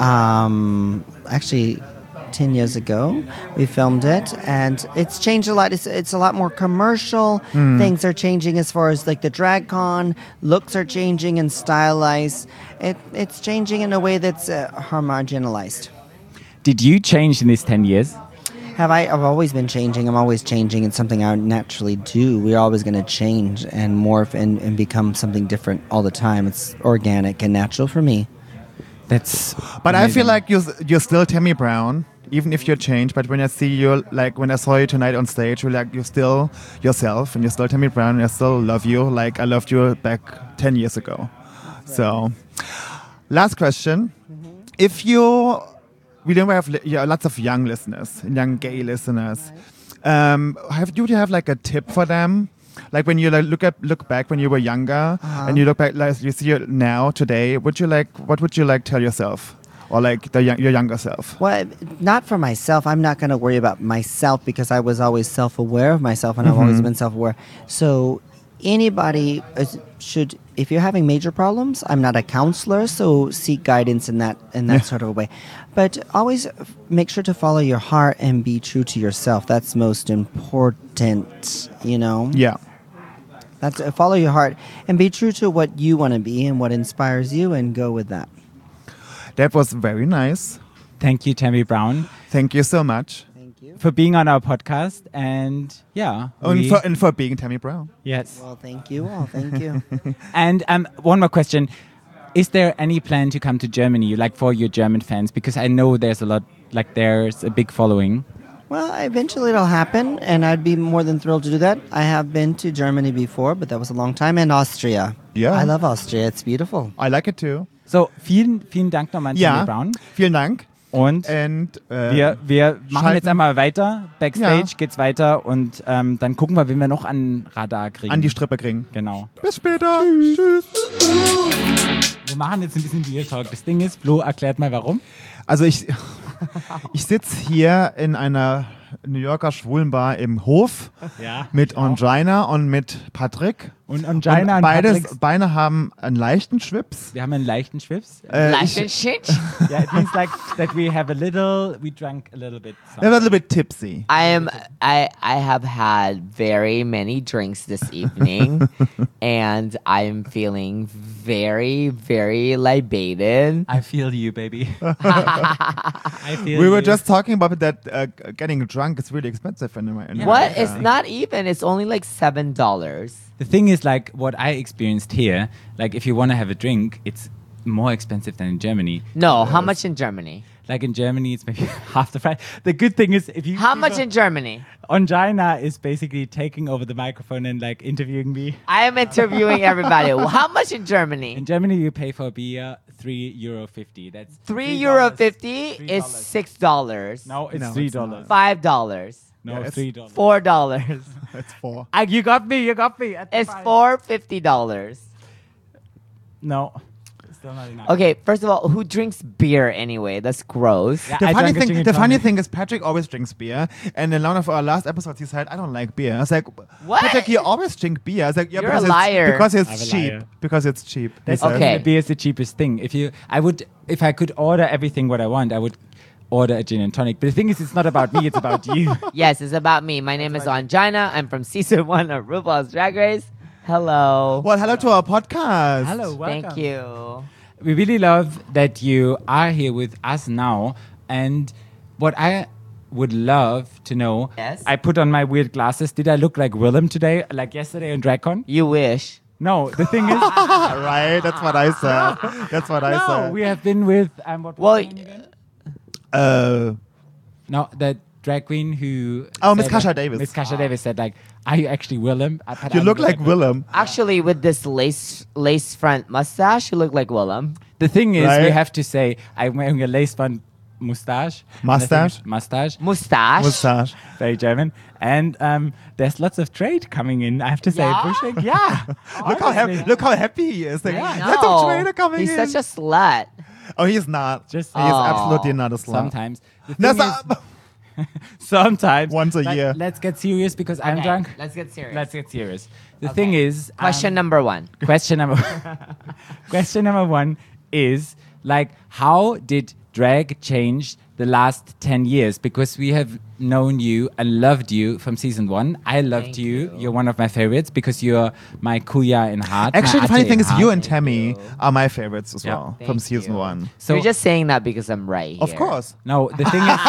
S6: Um, actually, ten years ago we filmed it, and it's changed a lot. It's, it's a lot more commercial. Things are changing as far as like the drag con looks are changing and stylized. It, it's changing in a way that's uh, homogenized.
S2: Did you change in these ten years?
S6: Have I? I've always been changing. I'm always changing. It's something I naturally do. We're always going to change and morph and, and become something different all the time. It's organic and natural for me.
S2: That's
S1: But I feel
S2: amazing.
S1: like you're, you're still Tammy Brown, even if you change. But when I see you, like when I saw you tonight on stage, you're like, you're still yourself and you're still Tammy Brown and I still love you like I loved you back ten years ago. So, last question. If you, we don't have li- yeah, lots of young listeners, young gay listeners. Um, have you, do you have like a tip for them? Like when you like look at look back when you were younger and you look back like you see it now today, would you like what would you like tell yourself or like the young, your younger self?
S6: Well, not for myself. I'm not going to worry about myself because I was always self-aware of myself, and I've always been self-aware. So anybody is- should, if you're having major problems, I'm not a counselor, so seek guidance in that in that
S1: Yeah.
S6: sort of a way. But always f- make sure to follow your heart and be true to yourself. That's most important, you know.
S1: Yeah.
S6: That's uh, follow your heart and be true to what you want to be and what inspires you, and go with that.
S1: That was very nice.
S2: Thank you, Tammy Brown.
S1: Thank you so much.
S6: Thank you.
S4: for being on our podcast. And yeah.
S1: And
S4: we-
S1: for, and for being Tammy Brown.
S4: yes.
S6: Well, thank you all. Thank you.
S4: And um, one more question. Is there any plan to come to Germany, like for your German fans? Because I know there's a lot, like there's a big following.
S6: Well, eventually it'll happen, and I'd be more than thrilled to do that. I have been to Germany before, but that was a long time, and Austria.
S1: Yeah.
S6: I love Austria. It's beautiful.
S1: I like it too.
S4: So, vielen, vielen Dank nochmal an
S1: Ja,
S4: Tammy Brown.
S1: vielen Dank.
S4: Und
S1: And, äh,
S4: wir, wir machen
S1: schalten-
S4: jetzt einmal weiter. Backstage
S1: Ja.
S4: geht's weiter und ähm, dann gucken wir, wen wir noch an Radar kriegen.
S1: an die Strippe kriegen.
S4: Genau.
S1: Bis später. Tschüss.
S4: Wir machen jetzt ein bisschen Real Talk. Das Ding ist, Flo erklärt mal warum.
S1: Also ich, ich sitze hier in einer New Yorker Schwulenbar im Hof
S4: Ja.
S1: mit Angina und mit Patrick.
S4: Und Angina und
S1: beides,
S4: Patricks-
S1: beide haben einen leichten Schwips.
S4: Wir haben einen leichten Schwips.
S1: Äh,
S7: Like
S1: ich,
S7: and shit.
S4: Yeah, it means like that we have a little, we drank a little bit.
S1: a little bit tipsy.
S7: I am. I I have had very many drinks this evening, and I'm feeling very, very libated.
S4: I feel you, baby. I feel
S1: We were
S4: you.
S1: just talking about that uh, getting drunk is really expensive in, in
S7: What?
S1: America.
S7: It's not even. It's only like seven dollars.
S4: The thing is, like, what I experienced here, like, if you want to have a drink, it's more expensive than in Germany.
S7: No, how much in Germany?
S4: Like, in Germany, it's maybe half the price. The good thing is, if you...
S7: How much in Germany?
S4: Angina is basically taking over the microphone and, like, interviewing me.
S7: I am interviewing everybody. How much in Germany?
S4: In Germany, you pay for a beer three euro fifty. That's
S7: Three euro fifty
S4: Three
S7: is
S4: dollars.
S7: six dollars.
S4: No, it's
S1: No,
S4: three
S1: it's not.
S4: dollars.
S7: Five dollars.
S4: No,
S1: Yeah, it's
S4: three dollars.
S7: Four dollars.
S1: It's four.
S4: Ah, you got me. You got me. At the
S7: It's
S4: price.
S7: four fifty dollars.
S4: No, still not enough.
S7: Okay, first of all, who drinks beer anyway? That's gross.
S4: Yeah,
S1: The
S4: I
S1: funny
S4: drank a
S1: thing,
S4: gin and
S1: the funny
S4: tonic.
S1: thing is, Patrick always drinks beer, and in one of our last episodes, he said, "I don't like beer." I was like,
S7: What?
S1: Patrick, you always drink beer." I was like, "Yeah,
S7: You're
S1: because
S7: a
S1: it's,
S7: liar.
S1: because
S4: I'm
S1: it's
S4: a
S1: cheap.
S4: liar.
S1: Because it's cheap." he
S4: That's
S1: said.
S7: Okay.
S4: The beer is the cheapest thing. If you, I would, if I could order everything what I want, I would order a gin and tonic. But the thing is, it's not about me. It's about you.
S7: Yes, it's about me. My name is Angina. I'm from season one of RuPaul's Drag Race. Hello.
S1: Well, hello to our podcast.
S4: Hello, welcome.
S7: Thank you.
S4: We really love that you are here with us now. And what I would love to know,
S7: Yes?
S4: I put on my weird glasses. Did I look like Willem today, like yesterday on DragCon?
S7: You wish.
S4: No, the thing is,
S1: Right, that's what I said. That's what I
S4: no,
S1: said.
S4: we have been with, um, what was
S7: Well,
S4: her name again?
S1: uh,
S4: No, the drag queen who.
S1: Oh, Miss
S4: said,
S1: Kasha
S4: uh,
S1: Davis.
S4: Miss Kasha Davis said, like, are you actually Willem? I- but
S1: you
S4: I
S1: look like Willem.
S7: Actually, with this lace lace front mustache, you look like Willem.
S4: The thing is, we
S1: Right.
S4: have to say, I'm wearing a lace front mustache.
S1: Mustache?
S4: Mustache.
S7: Mustache.
S1: Mustache.
S4: Very German. And um, there's lots of trade coming in, I have to say.
S7: Yeah?
S4: Bushwick, yeah.
S1: Look how happy!
S4: Honestly.
S1: Look how happy he is. Like,
S7: I
S1: That's
S7: know.
S1: a trainer coming
S7: He's
S1: in.
S7: such a slut.
S1: oh, he's not.
S4: Just-
S1: he is
S7: Oh.
S1: absolutely not a slut.
S4: Sometimes. The
S1: No,
S4: thing
S1: so-
S4: is, sometimes.
S1: Once a
S4: But
S1: year.
S4: Let's get serious because I'm
S7: Okay,
S4: drunk.
S7: Let's get serious.
S4: Let's get serious. The
S7: Okay.
S4: thing is,
S7: Question
S4: um,
S7: number one.
S4: question number question number one is like, how did drag change the last ten years? Because we have known you and loved you from season one. I loved
S7: Thank
S4: you.
S7: you.
S4: You're one of my favorites because you're my kuya in heart.
S1: Actually,
S4: my
S1: the funny
S4: ate
S1: thing
S4: in
S1: is, you
S4: heart.
S1: and Tammy
S7: you.
S1: are my favorites as
S4: Yeah.
S1: well
S7: Thank
S1: from season
S7: you.
S1: one.
S4: So
S7: You're just saying that because I'm right here.
S1: Of course.
S4: no, the thing is,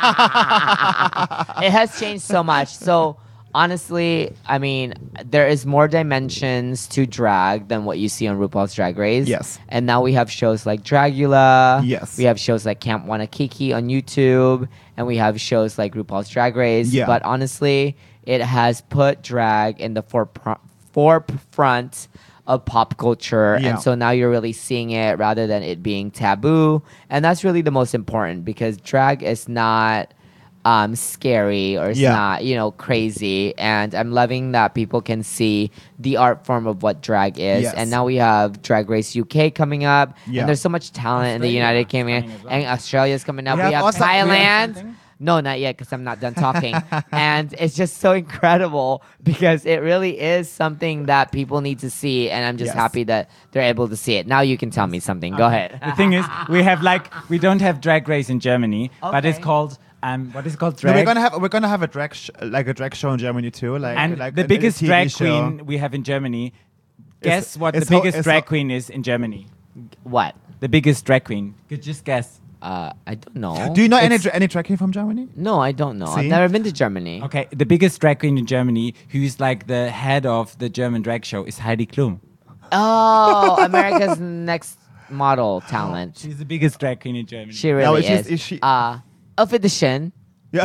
S7: It has changed so much. So honestly, I mean, there is more dimensions to drag than what you see on RuPaul's Drag Race.
S1: Yes.
S7: And now we have shows like Dragula.
S1: Yes.
S7: We have shows like Camp Wanakiki on YouTube, and we have shows like RuPaul's Drag Race.
S1: Yeah.
S7: But honestly, it has put drag in the forepro- forefront of pop culture.
S1: Yeah.
S7: And so now you're really seeing it rather than it being taboo. And that's really the most important because drag is not um, scary or it's
S1: Yeah.
S7: not, you know, crazy. And I'm loving that people can see the art form of what drag is.
S1: Yes.
S7: And now we have Drag Race U K coming up.
S1: Yeah.
S7: And there's so much talent in the
S4: Australia
S7: United
S4: is
S7: Kingdom.
S4: coming as well.
S7: And Australia's coming up.
S1: We
S7: We
S1: have
S7: have,
S1: also- we have
S7: Thailand.
S4: something?
S7: No, not yet, because I'm not done talking. And it's just so incredible because it really is something that people need to see, and I'm just
S1: Yes.
S7: happy that they're able to see it. Now you can tell me something. Go ahead.
S4: the thing is, we have like, we don't have drag race in Germany, but it's
S7: Okay.
S4: called, um, what is it called?
S1: No,
S4: Drag.
S1: we're gonna have we're gonna have a drag sh- like a drag show in Germany too. Like
S4: and
S1: like
S4: the
S1: a- a
S4: biggest
S1: T V
S4: drag
S1: show.
S4: queen we have in Germany. Guess what the
S1: it's ho-
S4: biggest
S1: it's
S4: drag
S1: ho-
S4: queen is in Germany?
S7: What?
S4: The biggest drag queen. Could just guess.
S7: Uh, I don't know.
S1: Do you know any
S7: It's-
S1: dra- any drag queen from Germany?
S7: No, I don't know.
S1: See?
S7: I've never been to Germany.
S4: Okay, the biggest drag queen in Germany, who's like the head of the German drag show, is Heidi Klum.
S7: Oh, America's Next Model talent.
S4: She's the biggest drag queen in Germany.
S7: She really
S1: she's-
S7: is.
S1: is she-
S7: Uh, Auf Wiedersehen.
S1: Yeah.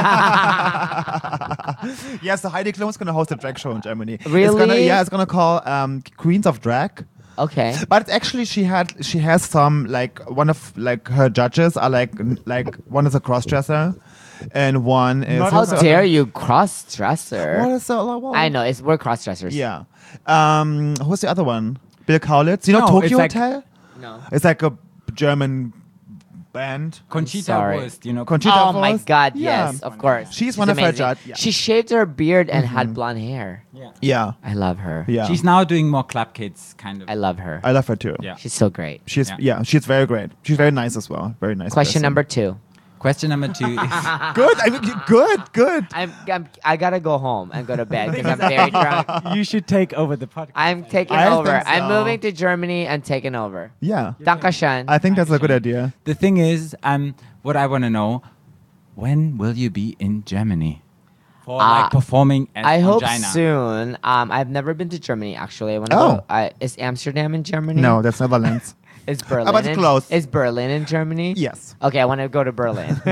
S1: Yeah, so Heidi Klum is going to host a drag show in Germany. It's
S7: Really?
S1: gonna, yeah, it's going to call um, Queens of Drag.
S7: Okay.
S1: But it's actually she had she has some like one of like her judges are like like one is a crossdresser and one is
S7: How dare you cross dresser?
S1: What is the, what?
S7: I know it's we're cross dressers.
S1: Yeah. Um, who's the other one? Bill Kaulitz. You know
S4: No, it's
S1: Tokyo
S4: like-
S1: Hotel?
S7: No.
S1: It's like a German band.
S4: Conchita
S7: Sorry.
S4: Wurst, you know.
S1: Conchita
S7: Oh my
S1: Wurst?
S7: God!
S1: Yeah.
S7: Yes, of course.
S1: She's one of her
S7: amazing.
S1: judge- yeah.
S7: She shaved her beard and had blonde hair.
S4: yeah.
S1: Yeah.
S7: I love her.
S1: Yeah.
S4: She's now doing more club kids, kind of.
S7: I love her.
S1: I love her too.
S4: Yeah.
S7: She's so great.
S1: She's
S4: Yeah.
S1: yeah. she's very great. She's very nice as well. Very nice.
S7: Question
S1: person.
S7: number two.
S4: Question number two is
S1: Good. I mean, good. Good.
S7: I'm, I'm I gotta go home and go to bed because I'm very drunk.
S4: you should take over the podcast.
S7: I'm taking
S1: I
S7: over.
S1: think
S7: I'm
S1: so.
S7: moving to Germany and taking over.
S1: Yeah.
S7: Dankeschön.
S1: I think that's a good idea.
S4: The thing is, um, what I want to know, when will you be in Germany for
S7: Uh,
S4: like performing at
S7: I hope
S4: Angina?
S7: soon. Um, I've never been to Germany actually. I want to
S1: Oh.
S7: go. Uh, is Amsterdam in Germany?
S1: No, that's Netherlands.
S7: Is Berlin?
S1: About
S7: in,
S1: close.
S7: Is Berlin in Germany?
S1: Yes.
S7: Okay, I want to go to Berlin.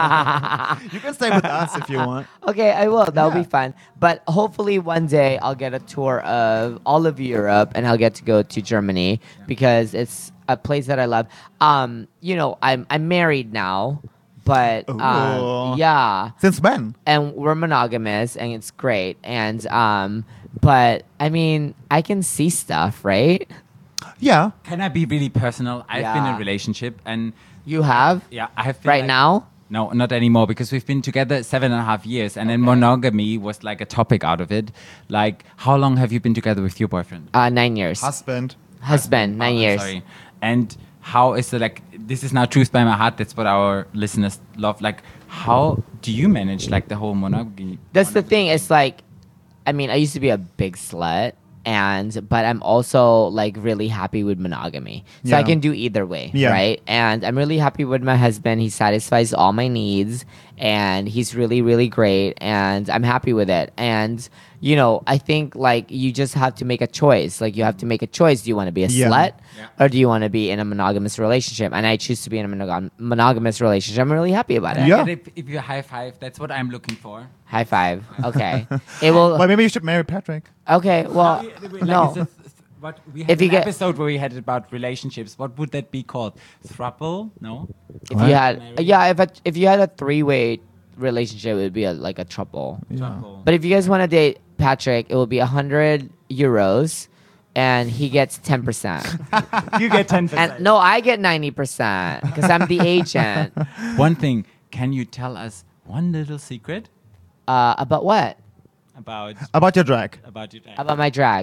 S1: You can stay with us if you want.
S7: Okay, I will. That'll
S1: Yeah.
S7: be fun. But hopefully one day I'll get a tour of all of Europe and I'll get to go to Germany because it's a place that I love. Um, you know, I'm I'm married now, but
S1: Ooh.
S7: um, yeah,
S1: Since when?
S7: and we're monogamous and it's great. And um, but I mean, I can see stuff, right?
S1: Yeah.
S4: Can I be really personal? I've been in
S7: Yeah.
S4: a relationship and
S7: You have
S4: yeah, I have been
S7: right
S4: like-
S7: now.
S4: No, not anymore because we've been together seven and a half years, and then monogamy was like a topic out of it. Like, how long have you been together with your boyfriend?
S7: Uh, nine years.
S1: Husband.
S7: Husband, nine
S4: Oh,
S7: years.
S4: Sorry. And how is it like? This is now truth by my heart. That's what our listeners love. Like, how do you manage like the whole monogamy?
S7: That's the thing. It's like, I mean, I used to be a big slut, and but I'm also like really happy with monogamy. So I
S1: Yeah.
S7: can do either way,
S1: Yeah.
S7: right? And I'm really happy with my husband. He satisfies all my needs, and he's really, really great, and I'm happy with it. And you know, I think like you just have to make a choice. Like you have to make a choice. Do you want to be a
S1: Yeah.
S7: slut,
S4: Yeah.
S7: or do you want to be in a monogamous relationship? And I choose to be in a monogam- monogamous relationship. I'm really happy about it.
S1: Yeah.
S4: If, if you high five, that's what I'm looking for.
S7: High five. Okay. It will.
S1: Well, maybe you should marry Patrick.
S7: Okay. Well,
S4: Like,
S7: no.
S4: it's a th- what we had
S7: If you
S4: an
S7: get-
S4: episode where we had it about relationships. What would that be called? Thruple? No.
S7: If you had, yeah, if a, if you had a three way relationship, it would be a, like a trouble.
S4: Thruple.
S7: But if you guys want to date Patrick, it will be a hundred euros, and he gets ten percent.
S4: you get ten percent.
S7: And no, I get ninety percent because I'm the agent.
S4: One thing, can you tell us one little secret
S7: Uh, about what?
S4: about
S1: About your drag.
S4: about your drag?
S7: About my drag.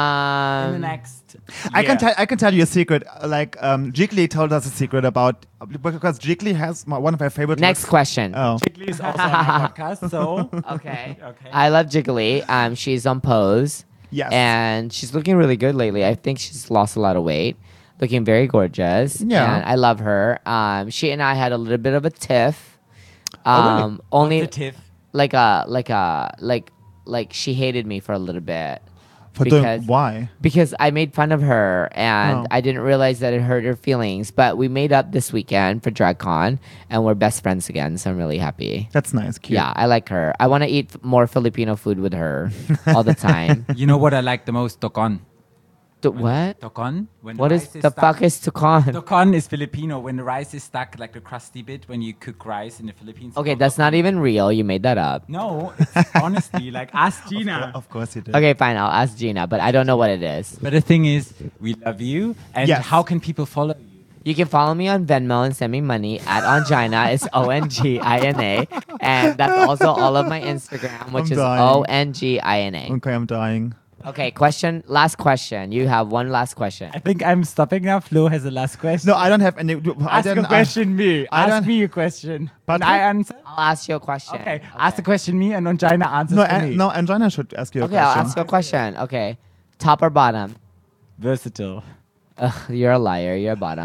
S7: Um,
S4: in the next.
S1: I can
S4: year.
S1: tell. I can tell you a secret. uh, Like um, Jiggly told us a secret about because Jiggly has my, one of my favorite.
S7: next
S1: looks-
S7: question.
S1: Oh,
S4: Jiggly is also on my podcast, so
S7: Okay.
S4: Okay.
S7: I love Jiggly. Um, she's on Pose.
S1: Yes.
S7: And she's looking really good lately. I think she's lost a lot of weight. Looking very gorgeous.
S1: Yeah.
S7: And I love her. Um, she and I had a little bit of a tiff.
S1: Oh, really?
S7: Um, only
S4: the tiff.
S7: like a like a like like she hated me for a little bit.
S1: for
S7: because
S1: doing why?
S7: because I made fun of her and
S1: Oh.
S7: I didn't realize that it hurt her feelings. But we made up this weekend for DragCon and we're best friends again. So I'm really happy.
S1: That's nice. Cute.
S7: Yeah, I like her. I want to eat f- more Filipino food with her all the time.
S4: You know what I like the most? Tocon.
S7: The, what?
S4: Tocon. When
S7: What is
S4: rice
S7: the
S4: stuck-
S7: fuck is tucon?
S4: Tocon is Filipino. When the rice is stuck, like the crusty bit, when you cook rice in the Philippines. it's
S7: Okay,
S4: called
S7: that's not
S4: tocon.
S7: even real. You made that up.
S4: No, it's honestly like ask Gina.
S1: Of course you did.
S7: Okay, fine. I'll ask Gina, but I don't know what it is.
S4: But the thing is, we love you. And
S1: Yes.
S4: how can people follow you?
S7: You can follow me on Venmo and send me money at Ongina. It's O N G I N A. And that's also all of my Instagram, which
S1: I'm
S7: is
S1: dying.
S7: O N G I N A.
S1: Okay, I'm dying.
S7: Okay, question. Last question. You have one last question.
S4: I think I'm stopping now. Flo has the last question.
S1: No, I don't have any. I
S4: Ask a
S1: didn't,
S4: question, me.
S1: I
S4: Ask
S1: don't-
S4: me a question.
S1: But-
S4: And I answer.
S7: I'll ask you a question.
S4: Okay. Ask the question me and Ongina answers
S1: no,
S4: for
S1: uh,
S4: me.
S1: no, Angina should ask you a
S7: Okay, I'll
S1: question.
S7: ask you a question. Okay. Top or bottom?
S4: Versatile.
S7: Ugh, you're a liar. You're a bottom.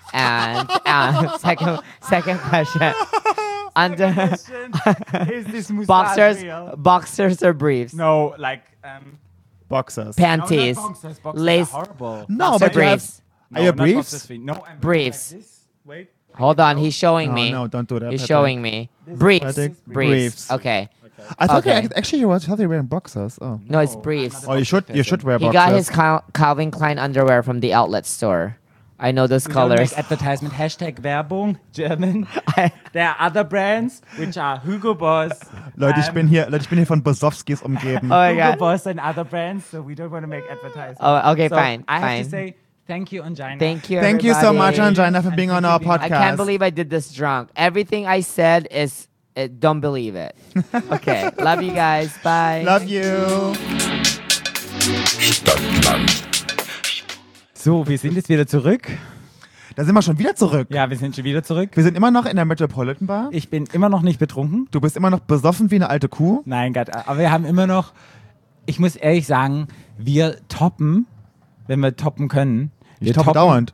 S7: And uh, second second question. Under
S4: Is this mustache
S7: boxers,
S4: real?
S7: boxers or briefs?
S4: No, like um,
S1: Boxers.
S7: Panties,
S4: no, not boxers. Boxers
S7: lace,
S4: are horrible.
S1: No,
S7: boxer
S1: but you have-
S7: briefs.
S4: No,
S1: Are you
S4: not
S1: briefs?
S4: boxers feet. No, I'm
S7: Briefs.
S4: Like this. Wait.
S7: Hold on, he's showing
S1: No,
S7: me.
S1: no, don't do that.
S7: He's
S1: Patrick.
S7: showing me. Briefs.
S1: Patrick,
S7: Briefs.
S1: briefs.
S7: Okay.
S1: I thought
S7: Okay.
S1: you, actually you were healthy wearing boxers. Oh.
S7: No, it's
S4: No,
S7: briefs.
S1: Oh, you should you should wear
S7: He
S1: boxers.
S7: got his Cal- Calvin Klein underwear from the outlet store. I know those
S4: We don't
S7: colors.
S4: make advertisement. Hashtag Werbung, German. There are other brands, which are Hugo Boss.
S1: Leute, ich
S4: um,
S1: bin hier, Leute, ich bin hier von Bosowskis umgeben.
S7: Oh my
S4: Hugo
S7: god.
S4: Boss and other brands, so we don't want to make advertisement.
S7: Oh, okay,
S4: So
S7: fine,
S4: I have
S7: fine.
S4: to say thank you, Angina.
S7: Thank you.
S1: Thank you so much,
S7: everybody.
S1: Angina, for being on our podcast.
S7: I can't believe I did this drunk. Everything I said is, uh, don't believe it. Okay, love you guys. Bye.
S1: Love you.
S3: Stadtland.
S4: So, wir sind jetzt wieder zurück.
S1: Da sind wir schon wieder zurück.
S4: Ja, wir sind schon wieder zurück.
S1: Wir sind immer noch in der Metropolitan Bar.
S4: Ich bin immer noch nicht betrunken.
S1: Du bist immer noch besoffen wie eine alte Kuh.
S4: Nein, Gott, aber wir haben immer noch, ich muss ehrlich sagen, wir toppen, wenn wir toppen können. Wir
S1: Ich toppe dauernd.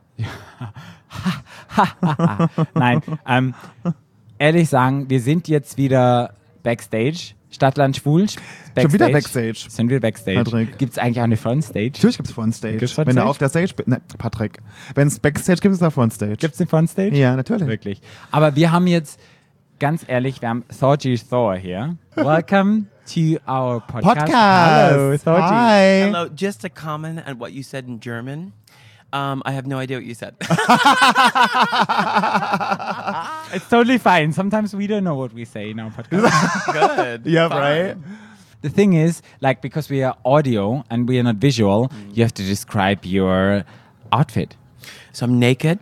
S4: Nein, ähm, ehrlich sagen, wir sind jetzt wieder Backstage. Stadtland Schwul. Backstage.
S1: Schon wieder Backstage.
S4: Sind wir Backstage.
S1: Patrick.
S4: Gibt es eigentlich auch eine Frontstage?
S1: Natürlich gibt es Frontstage.
S4: Gibt's
S1: Wenn
S4: Frontstage?
S1: du auf der Stage bist. Ne, Patrick. Wenn es Backstage gibt, ist da Frontstage.
S4: Gibt es eine Frontstage?
S1: Ja, natürlich.
S4: Wirklich. Aber wir haben jetzt, ganz ehrlich, wir haben Thorgy Thor hier. Welcome to our podcast.
S1: Podcast.
S4: Hallo, Thorgy.
S1: Hi.
S8: Hello, just a comment on what you said in German. Um, I have no idea what you said.
S4: It's totally fine. Sometimes we don't know what we say in our podcast.
S8: Good.
S1: Yeah,
S8: Fine.
S1: right?
S4: The thing is, like, because we are audio and we are not visual, you have to describe your outfit.
S8: So I'm naked.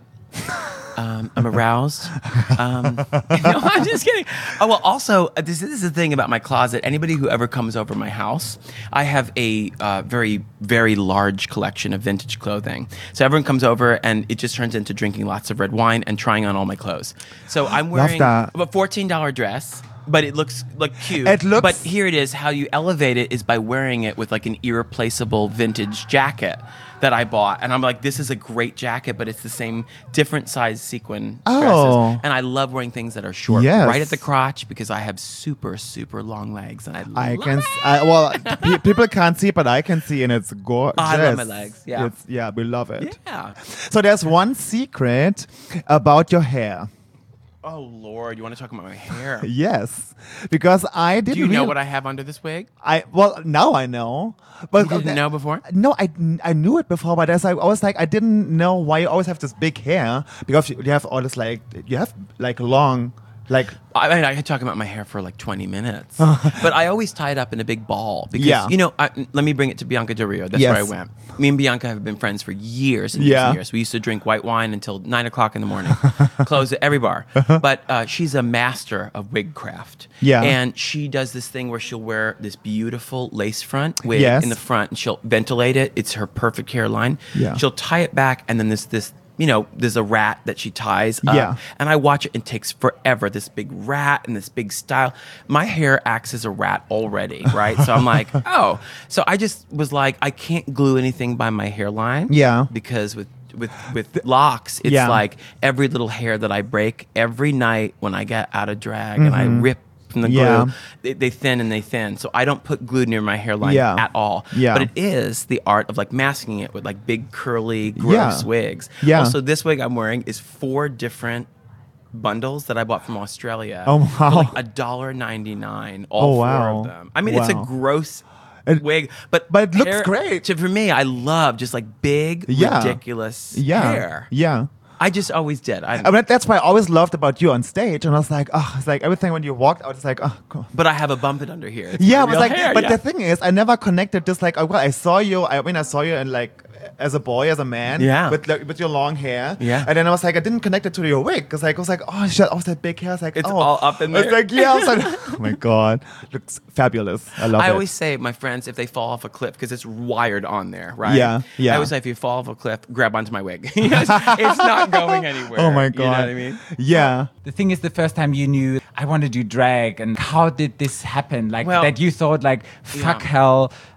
S8: Um, I'm aroused. Um, no, I'm just kidding. Oh, well, also, uh, this, this is the thing about my closet. Anybody who ever comes over my house, I have a uh, very, very large collection of vintage clothing. So everyone comes over and it just turns into drinking lots of red wine and trying on all my clothes. So I'm wearing
S1: that.
S8: a fourteen dollars dress. But it looks like cute.
S1: It looks-
S8: But here it is. How you elevate it is by wearing it with like an irreplaceable vintage jacket that I bought, and I'm like, this is a great jacket, but it's the same different size sequin
S1: Oh.
S8: dresses. And I love wearing things that are short,
S1: Yes.
S8: right at the crotch, because I have super super long legs, and I,
S1: I
S8: love
S1: can.
S8: it.
S1: s- I, well, pe- people can't see, but I can see, and it's gorgeous.
S8: I love my legs, yeah.
S1: It's, yeah, we love it.
S8: Yeah.
S1: So there's one secret about your hair.
S8: Oh Lord, you want to talk about my hair?
S1: Yes, because I didn't.
S8: Do you know
S1: real-
S8: what I have under this wig?
S1: I well now I know, but
S8: You didn't know before?
S1: No, I, I knew it before, but as I, I was like I didn't know why you always have this big hair because you, you have all this like you have like long like
S8: I mean, I could talk about my hair for like twenty minutes, but I always tie it up in a big ball because,
S1: Yeah.
S8: you know, I, let me bring it to Bianca Del Rio. That's
S1: Yes.
S8: where I went. Me and Bianca have been friends for years and years
S1: Yeah.
S8: and years. We used to drink white wine until nine o'clock in the morning, close at every bar. But uh, she's a master of wig craft.
S1: Yeah.
S8: And she does this thing where she'll wear this beautiful lace front wig
S1: Yes.
S8: in the front and she'll ventilate it. It's her perfect hairline.
S1: Yeah.
S8: She'll tie it back and then this, this, you know, there's a rat that she ties up.
S1: Yeah.
S8: And I watch it and it takes forever. This big rat and this big style. My hair acts as a rat already, right? So I'm like, oh. So I just was like, I can't glue anything by my hairline.
S1: Yeah.
S8: Because with with with locks, it's
S1: Yeah.
S8: like every little hair that I break every night when I get out of drag and I rip from the glue,
S1: Yeah.
S8: they, they thin and they thin. So I don't put glue near my hairline
S1: Yeah.
S8: at all.
S1: Yeah.
S8: But it is the art of like masking it with like big curly gross
S1: Yeah.
S8: wigs.
S1: Yeah.
S8: Also, this wig I'm wearing is four different bundles that I bought from Australia.
S1: Oh,
S8: For
S1: wow.
S8: like a dollar ninety nine. All
S1: Oh,
S8: four
S1: wow.
S8: of them. I mean, it's a
S1: Wow.
S8: gross
S1: It-
S8: wig, but
S1: but it looks
S8: hair-
S1: great.
S8: To, for me, I love just like big,
S1: Yeah.
S8: ridiculous
S1: yeah
S8: hair.
S1: yeah.
S8: I just always did. I,
S1: I mean, that's why I always loved about you on stage, and I was like, oh, it's like everything when you walked out, it's like, oh, God.
S8: but I have a bump it under here. It's
S1: Yeah,
S8: my
S1: I was
S8: real
S1: like,
S8: hair,
S1: but
S8: yeah.
S1: the thing is, I never connected this. Like, oh, well, I saw you. I mean, I saw you in like as a boy, as a man,
S8: Yeah.
S1: with like, with your long hair,
S8: Yeah.
S1: And then I was like, I didn't connect it to your wig because like I was like, oh, shit, oh, that big hair. I was like,
S8: It's
S1: oh.
S8: all up in
S1: I was
S8: there.
S1: like, yeah. I was like, oh my God, looks fabulous. I love
S8: I
S1: it.
S8: always say, my friends, if they fall off a cliff, because it's wired on there, right?
S1: Yeah, yeah.
S8: I always say, if you fall off a cliff, grab onto my wig. Yes, it's not going anywhere.
S1: Oh my God.
S8: You know what I mean?
S1: Yeah.
S4: The thing is, the first time you knew I want to do drag, and how did this happen? Like
S8: Well,
S4: that you thought, like, fuck
S8: Yeah.
S4: hell,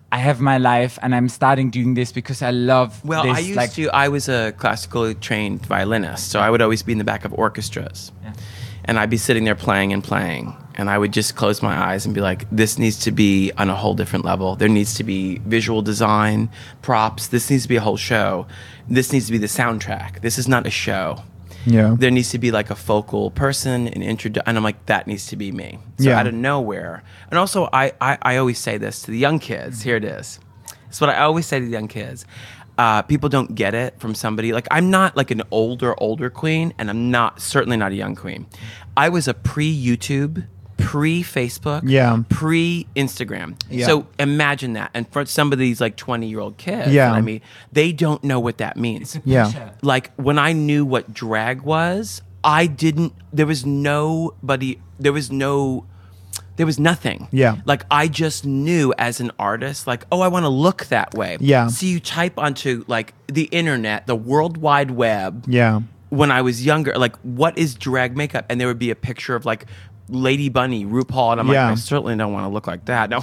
S4: I have my life and I'm starting doing this because I love
S8: Well,
S4: this.
S8: I used
S4: like,
S8: to. I was a classically trained violinist, so I would always be in the back of orchestras,
S4: Yeah.
S8: and I'd be sitting there playing and playing, and I would just close my eyes and be like, "This needs to be on a whole different level. There needs to be visual design, props. This needs to be a whole show. This needs to be the soundtrack. This is not a show."
S1: Yeah.
S8: There needs to be like a focal person, an intro, and I'm like, that needs to be me. So
S1: Yeah.
S8: out of nowhere, and also I, I, I always say this to the young kids. Here it is. It's what I always say to the young kids. Uh, people don't get it from somebody like I'm not like an older older queen, and I'm not certainly not a young queen. I was a pre-YouTube, pre-Facebook,
S1: Yeah.
S8: pre-Instagram.
S1: Yeah.
S8: So imagine that, and for some of these like twenty year old kids,
S1: Yeah.
S8: that I mean, they don't know what that means.
S1: Yeah.
S8: Like when I knew what drag was, I didn't. There was nobody. There was no. There was nothing.
S1: Yeah.
S8: Like I just knew as an artist, like, oh, I want to look that way.
S1: Yeah.
S8: So you type onto like the internet, the World Wide Web.
S1: Yeah.
S8: When I was younger, like, what is drag makeup? And there would be a picture of like Lady Bunny, RuPaul, and I'm
S1: Yeah.
S8: like, I certainly don't want to look like that. No.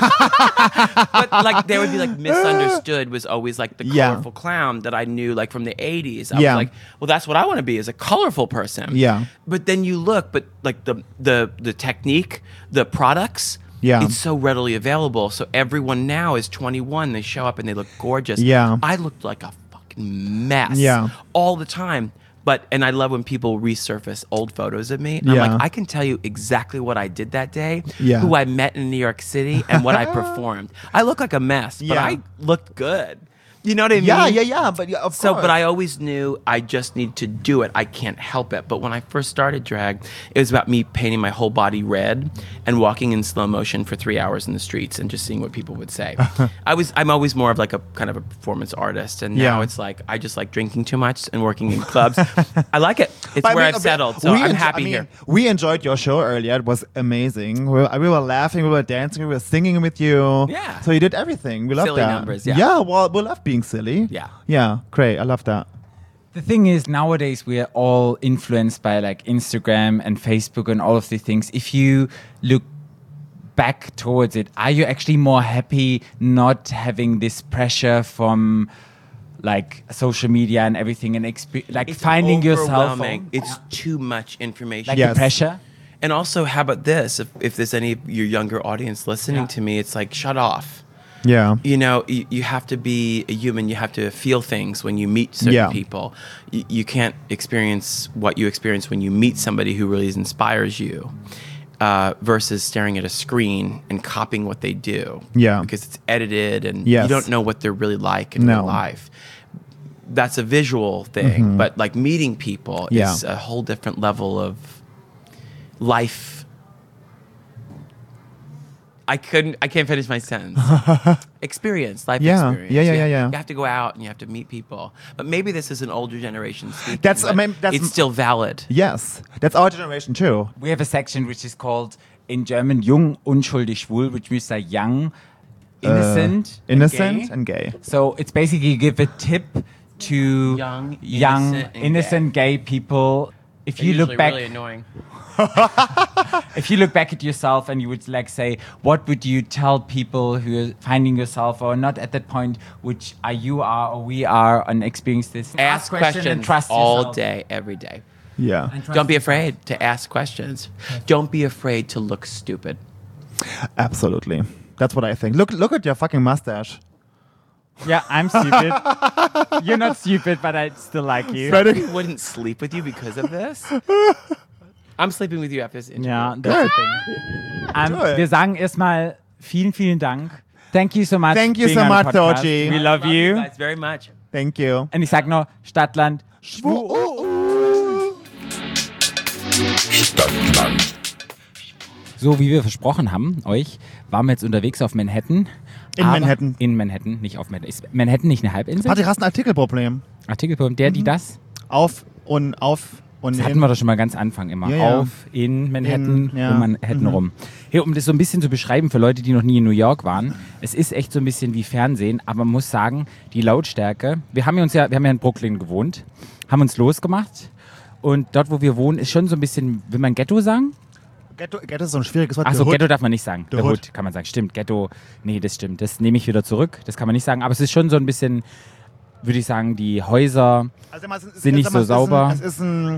S8: But like there would be like Misunderstood was always like the
S1: Yeah.
S8: colorful clown that I knew like from the eighties. I
S1: Yeah.
S8: was like, well, that's what I want to be, is a colorful person.
S1: Yeah.
S8: But then you look, but like the the the technique, the products,
S1: Yeah.
S8: it's so readily available. So everyone now is twenty-one. They show up and they look gorgeous.
S1: Yeah.
S8: I looked like a fucking mess.
S1: Yeah.
S8: All the time. But and I love when people resurface old photos of me. And I'm
S1: Yeah.
S8: like, I can tell you exactly what I did that day,
S1: Yeah.
S8: who I met in New York City, and what I performed. I look like a mess, but
S1: Yeah.
S8: I looked good. You know what I mean?
S1: Yeah, yeah, yeah. But yeah, of
S8: So,
S1: course.
S8: but I always knew I just need to do it. I can't help it. But when I first started drag, it was about me painting my whole body red and walking in slow motion for three hours in the streets and just seeing what people would say. I was, I'm always more of like a kind of a performance artist, and now
S1: Yeah.
S8: it's like I just like drinking too much and working in clubs. I like it. It's
S1: But I
S8: where
S1: mean,
S8: I've settled. So
S1: we
S8: I'm
S1: enjo-
S8: happy
S1: I mean,
S8: here.
S1: We enjoyed your show earlier. It was amazing. We were, we were laughing, we were dancing, we were singing with you.
S8: Yeah.
S1: So you did everything. We loved
S8: Silly
S1: that.
S8: numbers, yeah.
S1: Yeah, well, we love being silly.
S8: Yeah.
S1: Yeah, great. I love that.
S4: The thing is, nowadays we are all influenced by like Instagram and Facebook and all of these things. If you look back towards it, are you actually more happy not having this pressure from like social media and everything, and exp- like
S8: It's
S4: finding yourself?
S8: overwhelming. It's too much information.
S4: Like
S1: Yes.
S4: the pressure?
S8: And also, how about this? If, if there's any of your younger audience listening
S4: Yeah.
S8: to me, it's like, shut off.
S1: Yeah.
S8: You know, you, you have to be a human. You have to feel things when you meet certain
S1: Yeah.
S8: people. You, you can't experience what you experience when you meet somebody who really inspires you, uh, versus staring at a screen and copying what they do.
S1: Yeah.
S8: Because it's edited and
S1: Yes.
S8: you don't know what they're really like in
S1: No.
S8: real life. That's a visual thing, but like meeting people
S1: Yeah.
S8: is a whole different level of life. I couldn't. I can't finish my sentence. Experience, life
S1: Yeah.
S8: experience.
S1: Yeah, yeah,
S8: You-
S1: yeah, yeah.
S8: You have to go out and you have to meet people. But maybe this is an older generation speaking.
S1: That's- I
S8: but
S1: mean, that's-
S8: it's still valid.
S1: Yes. That's our generation too.
S4: We have a section which is called in German Jung, unschuldig, schwul, which means like young, innocent,
S1: Uh, innocent
S4: and gay.
S1: and gay.
S4: So it's basically you give a tip to
S8: Young,
S4: young,
S8: innocent, and
S4: innocent gay. people. If you look back,
S8: really annoying.
S4: if you look back at yourself and you would like say, what would you tell people who are finding yourself or not at that point, which are you are or we are, and experience this?
S8: Ask
S4: question
S8: questions
S4: and trust
S8: all
S4: yourself.
S8: day, every day.
S1: Yeah.
S8: Don't be afraid to ask questions. Don't be afraid to look stupid.
S1: Absolutely. That's what I think. Look look at your fucking mustache.
S4: Yeah, I'm stupid. You're not stupid, but I still like you.
S1: Frederick.
S8: I wouldn't sleep with you because of this. I'm sleeping with you after this interview.
S4: Ja, das ist das Ding. Ähm,
S1: Toll.
S4: wir sagen erstmal vielen, vielen Dank. Thank you so much.
S1: Thank you
S4: being
S1: so
S4: on the
S1: much,
S4: podcast.
S1: Toji.
S4: We love you.
S8: guys very much.
S1: Thank you.
S4: Und ich sag nur Stadtland.
S3: Stadtland.
S2: So wie wir versprochen haben, euch, waren wir jetzt unterwegs auf Manhattan.
S1: In
S2: aber
S1: Manhattan.
S2: In Manhattan, nicht auf Manhattan. Ist Manhattan nicht eine Halbinsel?
S1: Warte, du hast ein Artikelproblem.
S2: Artikelpunkt, der, die, das?
S1: Auf und auf und
S2: Das hatten
S1: in.
S2: wir doch schon mal ganz Anfang immer.
S1: Ja, ja.
S2: Auf, in Manhattan,
S1: In, ja.
S2: um Manhattan
S1: Mhm.
S2: rum. Hier, um das so ein bisschen zu beschreiben für Leute, die noch nie in New York waren, es ist echt so ein bisschen wie Fernsehen, aber man muss sagen, die Lautstärke, wir haben ja uns ja, wir haben ja in Brooklyn gewohnt, haben uns losgemacht und dort, wo wir wohnen, ist schon so ein bisschen, will man Ghetto sagen?
S1: Ghetto, Ghetto ist so ein schwieriges Wort.
S2: Achso,
S1: The Hood.
S2: Ghetto darf man nicht sagen.
S1: The
S2: The
S1: Hood.
S2: Hood kann man sagen. Stimmt, Ghetto, nee, das stimmt. Das nehme ich wieder zurück. Das kann man nicht sagen. Aber es ist schon so ein bisschen, würde ich sagen, die Häuser
S1: Also, es ist,
S2: sind nicht
S1: sag mal,
S2: so sauber.
S1: Es ist ein, es ist ein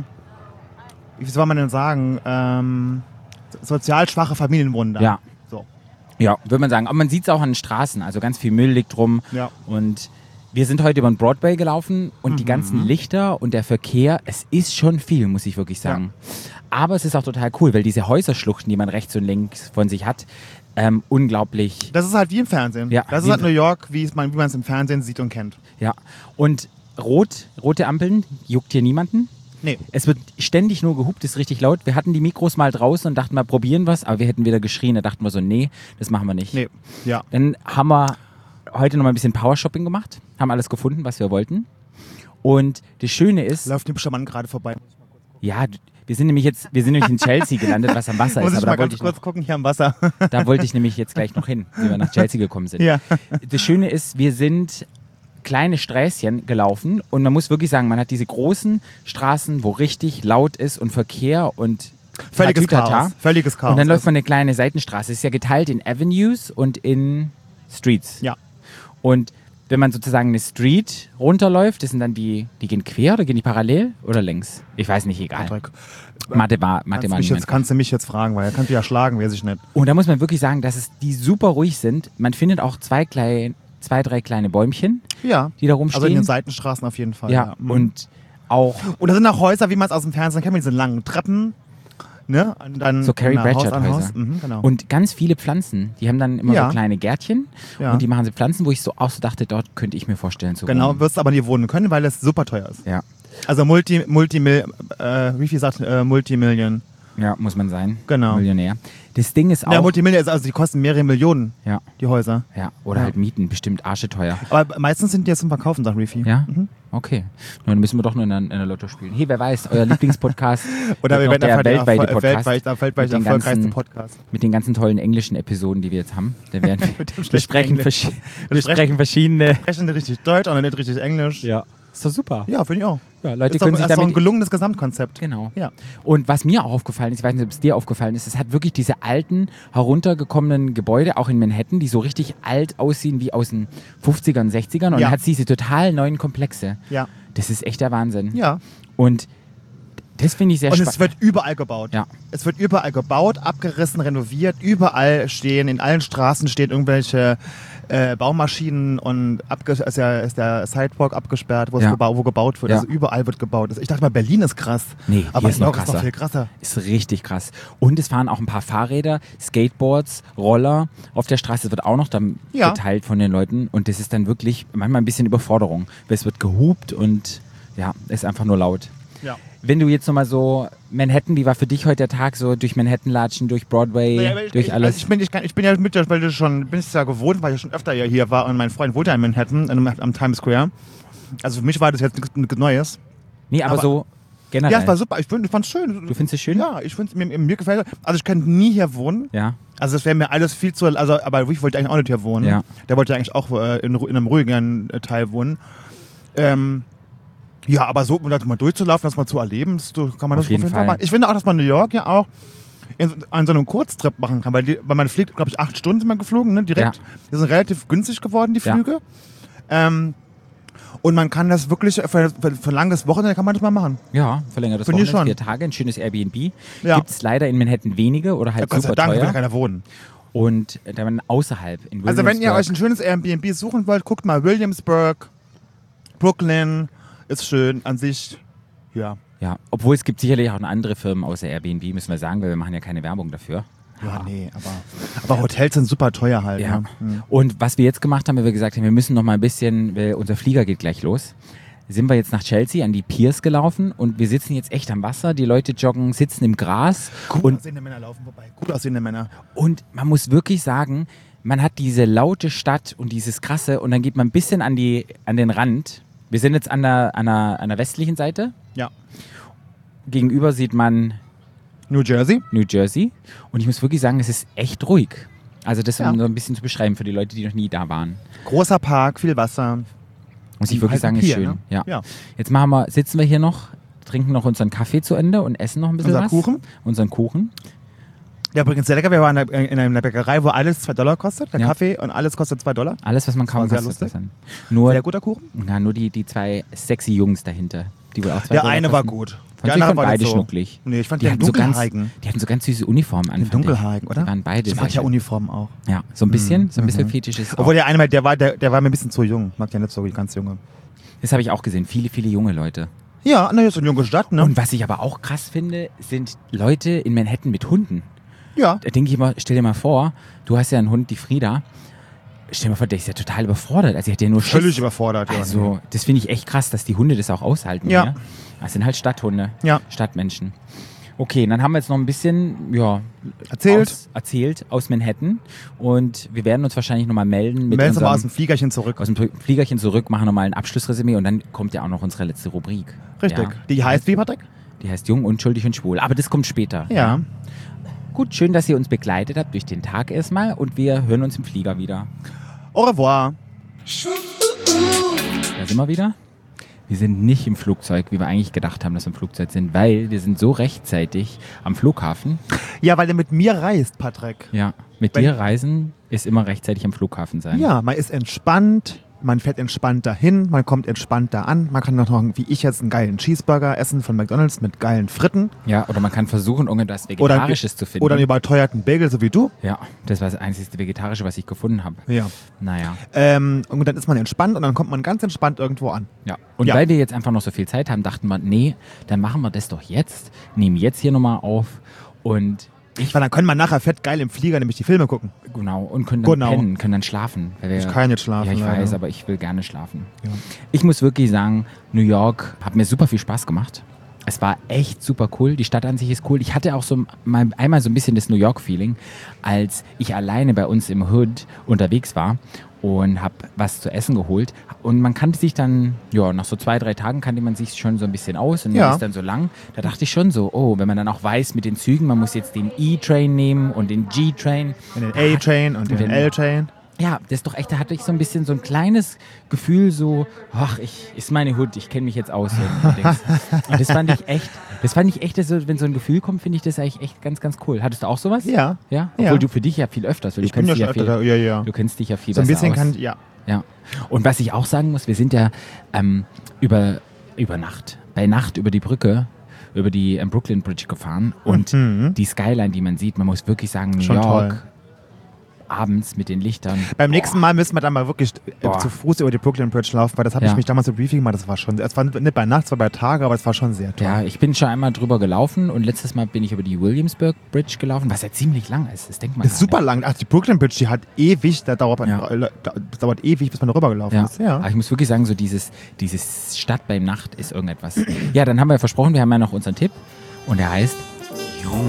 S1: wie soll man denn sagen, ähm, sozial schwache Familienwunder.
S2: Ja.
S1: So.
S2: Ja, würde man sagen. Aber man sieht es auch an den Straßen. Also ganz viel Müll liegt rum.
S1: Ja.
S2: Und wir sind heute über den Broadway gelaufen und
S1: Mhm.
S2: die ganzen Lichter und der Verkehr, es ist schon viel, muss ich wirklich sagen. Aber es ist auch total cool, weil diese Häuserschluchten, die man rechts und links von sich hat, ähm, unglaublich.
S1: Das ist halt wie im Fernsehen.
S2: Ja,
S1: das
S2: wie
S1: ist halt
S2: im-
S1: New York, wie es man wie man es im Fernsehen sieht und kennt.
S2: Ja. Und rot, rote Ampeln, juckt hier niemanden.
S1: Nee.
S2: Es wird ständig nur gehupt, ist richtig laut. Wir hatten die Mikros mal draußen und dachten mal, probieren was, aber wir hätten wieder geschrien. Da dachten wir so, nee, das machen wir nicht.
S1: Nee. Ja.
S2: Dann haben wir heute noch mal ein bisschen Power-Shopping gemacht, haben alles gefunden, was wir wollten. Und das Schöne ist,
S1: Läuft ein Mann gerade vorbei.
S2: ja, d- wir sind nämlich jetzt, wir sind nämlich in Chelsea gelandet, was am Wasser
S1: Muss
S2: ist.
S1: ich
S2: Aber
S1: mal
S2: da wollte
S1: ganz
S2: ich,
S1: kurz
S2: noch,
S1: gucken, hier am Wasser.
S2: da wollte ich nämlich jetzt gleich noch hin, wie wir nach Chelsea gekommen sind.
S1: Ja.
S2: Das Schöne ist, wir sind kleine Sträßchen gelaufen und man muss wirklich sagen, man hat diese großen Straßen, wo richtig laut ist und Verkehr und
S1: Völliges
S2: Tatütata.
S1: Chaos. Völliges Chaos.
S2: Und dann läuft man eine kleine Seitenstraße. Es ist ja geteilt in Avenues und in Streets.
S1: Ja.
S2: Und wenn man sozusagen eine Street runterläuft, das sind dann die, die gehen quer oder gehen die parallel oder längs? Ich weiß nicht, egal.
S1: Patrick,
S2: Mathe war, Mathe
S1: kannst,
S2: war
S1: mich
S2: nicht mein
S1: jetzt, kannst du mich jetzt fragen, weil er könnte ja schlagen, weiß ich nicht.
S2: Und da muss man wirklich sagen, dass es die super ruhig sind. Man findet auch zwei, klein, zwei drei kleine Bäumchen,
S1: Ja.
S2: die da rumstehen.
S1: Also in den Seitenstraßen auf jeden Fall.
S2: ja,
S1: Mhm.
S2: und auch
S1: Und da sind auch Häuser, wie man es aus dem Fernsehen kennt, mit diesen langen Treppen. Ne? Und dann
S2: so Carrie
S1: na, Haus
S2: Bradshaw
S1: an Haus.
S2: Häuser.
S1: Mhm, genau.
S2: Und ganz viele Pflanzen. Die haben dann immer
S1: Ja.
S2: so kleine Gärtchen
S1: Ja.
S2: und die machen sie Pflanzen, wo ich so auch so dachte, dort könnte ich mir vorstellen zu
S1: genau,
S2: wohnen.
S1: wirst du aber nie wohnen können, weil es super teuer ist.
S2: Ja.
S1: Also Multi, Multimil, äh, wie viel sagt äh, Multimillion?
S2: Ja, muss man sein.
S1: Genau.
S2: Millionär. Das Ding ist auch.
S1: Ja, Multimillion ist also, die kosten mehrere Millionen,
S2: ja,
S1: die Häuser.
S2: ja. Oder
S1: Ja.
S2: halt Mieten, bestimmt arschteuer.
S1: Aber meistens sind die jetzt zum Verkaufen, sagt Reefy.
S2: Ja?
S1: Mhm.
S2: Okay. Na, dann müssen wir doch nur in der, in der Lotto spielen. Hey, wer weiß, euer Lieblingspodcast.
S1: Oder wir
S2: wird
S1: werden
S2: noch
S1: einfach
S2: der
S1: der
S2: weltweite
S1: Erfol-
S2: Podcast.
S1: weltweit, der weltweit
S2: mit den
S1: erfolgreichste
S2: ganzen,
S1: Podcast.
S2: mit den ganzen tollen englischen Episoden, die wir jetzt haben. Dann werden wir,
S1: Mit dem
S2: wir,
S1: schlechten
S2: sprechen,
S1: Englisch.
S2: verschi- wir sprechen verschiedene.
S1: Sprechen nicht richtig Deutsch und nicht richtig Englisch.
S2: Ja. Ist doch super.
S1: Ja, finde ich auch.
S2: Ja, Leute
S1: ist doch,
S2: können sich
S1: ist doch ein
S2: damit.
S1: gelungenes Gesamtkonzept.
S2: Genau.
S1: Ja.
S2: Und was mir auch aufgefallen ist, ich weiß nicht, ob es dir aufgefallen ist, es hat wirklich diese alten, heruntergekommenen Gebäude, auch in Manhattan, die so richtig alt aussehen wie aus den fünfzigern, sechzigern. Und
S1: Ja.
S2: dann hat es diese total neuen Komplexe.
S1: Ja.
S2: Das ist echt der Wahnsinn.
S1: Ja.
S2: Und das finde ich sehr
S1: Und
S2: spannend.
S1: es wird überall gebaut.
S2: Ja.
S1: Es wird überall gebaut, abgerissen, renoviert. Überall stehen, in allen Straßen stehen irgendwelche äh, Baumaschinen und abge ist, ja, ist der Sidewalk abgesperrt, wo, es
S2: Ja.
S1: gebau wo gebaut wird.
S2: Ja.
S1: Also überall wird gebaut. Ich dachte mal, Berlin ist krass.
S2: Nee, hier
S1: aber
S2: ist noch
S1: New York ist noch
S2: krasser.
S1: viel krasser.
S2: Ist richtig krass. Und es fahren auch ein paar Fahrräder, Skateboards, Roller auf der Straße. Das wird auch noch dann
S1: Ja.
S2: geteilt von den Leuten. Und das ist dann wirklich manchmal ein bisschen Überforderung. Weil es wird gehupt und ja, ist einfach nur laut.
S1: Ja.
S2: Wenn du jetzt nochmal so Manhattan, wie war für dich heute der Tag so durch Manhattan latschen, durch Broadway,
S1: Naja, ich,
S2: durch
S1: ich,
S2: alles?
S1: Also ich, bin, ich, kann, ich bin ja mittlerweile schon, bin es ja gewohnt, weil ich schon öfter ja hier war und mein Freund wohnt ja in Manhattan, am, am Times Square. Also für mich war das jetzt nichts nichts Neues.
S2: nee, aber,
S1: aber-
S2: so generell.
S1: Ja, es war super. Ich, find- ich fand es schön.
S2: Du findest es schön?
S1: Ja, ich finde mir, mir gefällt es. Also ich könnte nie hier wohnen.
S2: Ja.
S1: Also das wäre mir alles viel zu, also aber ich wollte eigentlich auch nicht hier wohnen.
S2: Ja.
S1: Der wollte eigentlich auch äh, in, in einem ruhigeren äh, Teil wohnen. Ähm, ja, aber so, um das mal durchzulaufen, das mal zu erleben, das, so kann man
S2: Auf
S1: das
S2: jeden Fall.
S1: machen. Ich finde auch, dass man New York ja auch in, an so einem Kurztrip machen kann, weil, die, weil man fliegt, glaube ich, acht Stunden sind wir geflogen, ne, direkt.
S2: Ja.
S1: Die sind relativ günstig geworden, die
S2: Ja.
S1: Flüge. Ähm, und man kann das wirklich, für, für, für ein langes Wochenende kann man das mal machen.
S2: Ja, verlängertes
S1: Finde ich
S2: Wochenende,
S1: schon.
S2: vier Tage, ein schönes Airbnb.
S1: Ja.
S2: Gibt es leider in Manhattan wenige oder
S1: Ja,
S2: halt
S1: Gott sei
S2: super
S1: Dank will
S2: teuer.
S1: ja keiner wohnen.
S2: Und dann außerhalb in
S1: Also wenn ihr
S2: Williamsburg.
S1: euch ein schönes Airbnb suchen wollt, guckt mal Williamsburg, Brooklyn, ist schön an sich. Ja.
S2: Ja, obwohl es gibt sicherlich auch andere Firmen außer Airbnb, müssen wir sagen, weil wir machen ja keine Werbung dafür.
S1: Ja, nee, aber, aber Hotels sind super teuer halt.
S2: Ja.
S1: Ne? Hm.
S2: Und was wir jetzt gemacht haben, weil wir gesagt haben, wir müssen noch mal ein bisschen, weil unser Flieger geht gleich los, sind wir jetzt nach Chelsea an die Piers gelaufen und wir sitzen jetzt echt am Wasser, die Leute joggen, sitzen im Gras
S1: Gut
S2: und,
S1: aussehende Männer laufen vorbei. Gut aussehende Männer.
S2: und man muss wirklich sagen, man hat diese laute Stadt und dieses Krasse und dann geht man ein bisschen an, die, an den Rand. Wir sind jetzt an der, an, der, an der westlichen Seite.
S1: Ja.
S2: Gegenüber sieht man
S1: New Jersey.
S2: New Jersey und ich muss wirklich sagen, es ist echt ruhig. Also das
S1: Ja.
S2: um so ein bisschen zu beschreiben für die Leute, die noch nie da waren.
S1: Großer Park, viel Wasser.
S2: Muss ich
S1: Und
S2: wirklich
S1: halt ein
S2: sagen, ist
S1: Pier,
S2: schön.
S1: ne?
S2: Ja.
S1: Ja.
S2: Jetzt machen wir, sitzen wir hier noch, trinken noch unseren Kaffee zu Ende und essen noch ein bisschen
S1: Unser
S2: was.
S1: Kuchen?
S2: Unseren Kuchen.
S1: Ja, übrigens sehr lecker. Wir waren in einer Bäckerei, wo alles zwei Dollar kostet. Der
S2: Ja.
S1: Kaffee und alles kostet zwei Dollar.
S2: Alles, was man kaufen
S1: war
S2: kann,
S1: sehr
S2: kostet
S1: lustig.
S2: das dann. Nur,
S1: Sehr guter Kuchen.
S2: ja, nur die, die zwei sexy Jungs dahinter. Die wohl auch zwei
S1: Der
S2: Dollar
S1: eine war
S2: kosten.
S1: gut.
S2: Fand
S1: Der
S2: ich
S1: andere
S2: fand
S1: war
S2: beide
S1: nicht so.
S2: schnucklig.
S1: Nee, ich fand
S2: die
S1: die
S2: hatten so ganz,
S1: dunkelhaarigen.
S2: Die hatten so ganz süße Uniformen an.
S1: Den
S2: fand ich.
S1: dunkelhaarigen, oder?
S2: Die waren beide
S1: Ich
S2: sehr
S1: mag ja
S2: schön.
S1: Uniformen auch.
S2: Ja, so ein bisschen, so ein bisschen Fetisch ist auch.
S1: Obwohl der eine, der war, der, der war mir ein bisschen zu jung. Mag ja nicht so ganz junge.
S2: Das habe ich auch gesehen. Viele, viele junge Leute.
S1: Ja, na, ist eine junge Stadt, ne?
S2: Und was ich aber auch krass finde, sind Leute in Manhattan mit Hunden.
S1: ja.
S2: Da denke ich immer, stell dir mal vor, du hast ja einen Hund, die Frieda. Stell dir mal vor, der ist ja total überfordert. Also, die hat ja nur
S1: Völlig
S2: Schiss.
S1: überfordert, ja.
S2: Also, das finde ich echt krass, dass die Hunde das auch aushalten.
S1: Ja.
S2: Ja. Das sind halt Stadthunde.
S1: Ja.
S2: Stadtmenschen. Okay, dann haben wir jetzt noch ein bisschen ja,
S1: Erzählt.
S2: Aus, erzählt aus Manhattan. Und wir werden uns wahrscheinlich nochmal melden mit
S1: Melden Sie mal aus
S2: unserem,
S1: dem Fliegerchen zurück.
S2: aus dem Fliegerchen zurück, machen nochmal ein Abschlussresümee und dann kommt ja auch noch unsere letzte Rubrik.
S1: Richtig.
S2: Ja.
S1: Die heißt wie, Patrick?
S2: Die heißt Jung, Unschuldig und Schwul. Aber das kommt später.
S1: Ja.
S2: Gut, schön, dass ihr uns begleitet habt durch den Tag erstmal und wir hören uns im Flieger wieder.
S1: Au revoir.
S2: Da sind wir wieder. Wir sind nicht im Flugzeug, wie wir eigentlich gedacht haben, dass wir im Flugzeug sind, weil wir sind so rechtzeitig am Flughafen.
S1: Ja, weil er mit mir reist, Patrick.
S2: Ja, mit
S1: Weil-
S2: dir reisen ist immer rechtzeitig am Flughafen sein.
S1: Ja, man ist entspannt, man fährt entspannt dahin, man kommt entspannt da an. Man kann noch, wie ich jetzt, einen geilen Cheeseburger essen von McDonald's mit geilen Fritten.
S2: Ja, oder man kann versuchen, irgendetwas
S1: Oder,
S2: Vegetarisches zu finden.
S1: oder einen überteuerten Bagel, so wie du.
S2: Ja, das war das einzige Vegetarische, was ich gefunden habe.
S1: Ja.
S2: Naja,
S1: Ähm, und dann ist man entspannt und dann kommt man ganz entspannt irgendwo an.
S2: ja. Und
S1: Ja.
S2: weil wir jetzt einfach noch so viel Zeit haben, dachten wir, nee, dann machen wir das doch jetzt. Nehmen jetzt hier nochmal auf und ich
S1: Weil dann können wir nachher fett geil im Flieger nämlich die Filme gucken.
S2: Genau, und können dann
S1: Genau.
S2: pennen, können dann schlafen. Weil wir,
S1: Ich kann nicht schlafen,
S2: Ja, ich
S1: leider.
S2: weiß, aber ich will gerne schlafen.
S1: Ja.
S2: Ich muss wirklich sagen, New York hat mir super viel Spaß gemacht. Es war echt super cool. Die Stadt an sich ist cool. Ich hatte auch so mal, einmal so ein bisschen das New York-Feeling, als ich alleine bei uns im Hood unterwegs war und habe was zu essen geholt. Und man kannte sich dann, ja, nach so zwei, drei Tagen kannte man sich schon so ein bisschen aus und
S1: Ja.
S2: man ist dann so lang. Da dachte ich schon so, oh, wenn man dann auch weiß mit den Zügen, man muss jetzt den E-Train nehmen und den G-Train.
S1: Und den A-Train und den
S2: den-
S1: L-Train.
S2: Ja, das ist doch echt, da hatte ich so ein bisschen so ein kleines Gefühl so, ach, ich, ist meine Hood, ich kenne mich jetzt aus. Und, Dings. und das fand ich echt, das fand ich echt, so, wenn so ein Gefühl kommt, finde ich das eigentlich echt ganz, ganz cool. Hattest du auch sowas?
S1: Ja.
S2: Ja? Obwohl
S1: Ja.
S2: du für dich ja viel öfters, weil
S1: Ich
S2: du
S1: bin
S2: kennst
S1: ja
S2: dich
S1: schon
S2: ja
S1: öfter
S2: viel,
S1: da, ja, ja.
S2: du kennst dich ja viel
S1: So ein
S2: besser
S1: bisschen
S2: aus.
S1: kann, ja.
S2: Ja. Und was ich auch sagen muss, wir sind ja ähm, über, über Nacht, bei Nacht über die Brücke, über die ähm, Brooklyn Bridge gefahren und die Skyline, die man sieht, man muss wirklich sagen, New
S1: Mhm. Schon
S2: York,
S1: toll.
S2: abends mit den Lichtern.
S1: Beim nächsten Mal müssen wir dann mal wirklich äh,
S2: Boah.
S1: zu Fuß über die Brooklyn Bridge laufen, weil das habe
S2: Ja.
S1: ich mich damals im Briefing gemacht, das war schon, es war nicht bei Nacht, es war bei Tage, aber es war schon sehr toll.
S2: Ja, ich bin schon einmal drüber gelaufen und letztes Mal bin ich über die Williamsburg Bridge gelaufen, was ja ziemlich lang ist. Das denkt man
S1: Das ist
S2: gar
S1: super
S2: nicht.
S1: lang. Ach, die Brooklyn Bridge, die hat ewig, da dauert, man,
S2: Ja.
S1: äh, das dauert ewig, bis man darüber gelaufen
S2: Ja.
S1: ist. Ja.
S2: Aber ich muss wirklich sagen, so dieses, dieses Stadt beim Nacht ist irgendetwas. Ja, dann haben wir versprochen, wir haben ja noch unseren Tipp und der heißt Jung.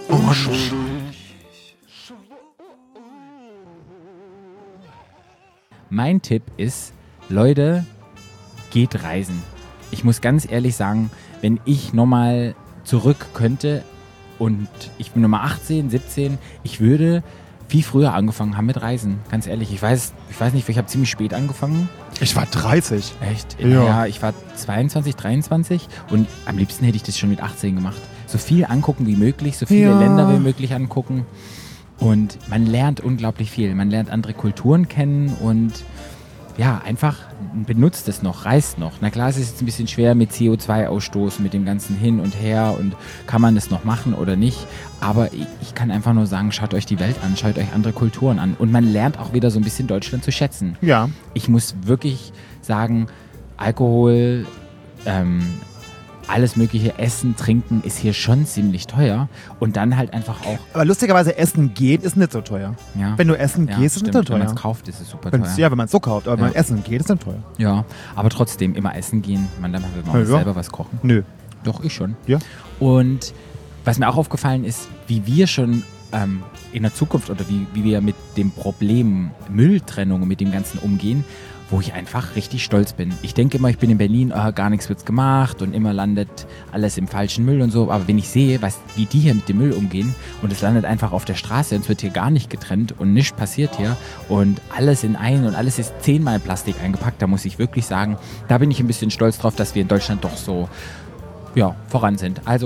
S2: Mein Tipp ist, Leute, geht reisen. Ich muss ganz ehrlich sagen, wenn ich nochmal zurück könnte und ich bin Nummer achtzehn, siebzehn, ich würde viel früher angefangen haben mit Reisen. Ganz ehrlich, ich weiß, ich weiß nicht, ich habe ziemlich spät angefangen.
S1: Ich war dreißig.
S2: Echt?
S1: Ja.
S2: Ja, ich war zweiundzwanzig, dreiundzwanzig und am liebsten hätte ich das schon mit achtzehn gemacht. So viel angucken wie möglich, so viele
S1: Ja.
S2: Länder wie möglich angucken. Und man lernt unglaublich viel. Man lernt andere Kulturen kennen und ja, einfach benutzt es noch, reist noch. Na klar, es ist jetzt ein bisschen schwer mit C O zwei Ausstoß, mit dem ganzen Hin und Her und kann man das noch machen oder nicht. Aber ich, ich kann einfach nur sagen, schaut euch die Welt an, schaut euch andere Kulturen an. Und man lernt auch wieder so ein bisschen Deutschland zu schätzen.
S1: Ja.
S2: Ich muss wirklich sagen, Alkohol, ähm, alles mögliche Essen, Trinken ist hier schon ziemlich teuer. Und dann halt einfach auch,
S1: Aber lustigerweise, Essen geht ist nicht so teuer.
S2: ja.
S1: Wenn du essen
S2: ja,
S1: gehst, ist es
S2: stimmt.
S1: nicht so
S2: Wenn
S1: teuer.
S2: man es kauft, ist es super
S1: Wenn's,
S2: teuer.
S1: ja, wenn man es so kauft, aber
S2: Ja.
S1: wenn man essen geht, ist es nicht teuer.
S2: Ja, aber trotzdem immer essen gehen. Man dann will man
S1: Ja.
S2: selber was kochen.
S1: Nö.
S2: Doch, ich schon.
S1: Ja.
S2: Und was mir auch aufgefallen ist, wie wir schon ähm, in der Zukunft oder wie, wie wir mit dem Problem Mülltrennung und mit dem Ganzen umgehen, wo ich einfach richtig stolz bin. Ich denke immer, ich bin in Berlin, oh, gar nichts wird's gemacht und immer landet alles im falschen Müll und so. Aber wenn ich sehe, was, wie die hier mit dem Müll umgehen und es landet einfach auf der Straße und es wird hier gar nicht getrennt und nichts passiert hier und alles in ein und alles ist zehnmal in Plastik eingepackt, da muss ich wirklich sagen, da bin ich ein bisschen stolz drauf, dass wir in Deutschland doch so ja, voran sind. Also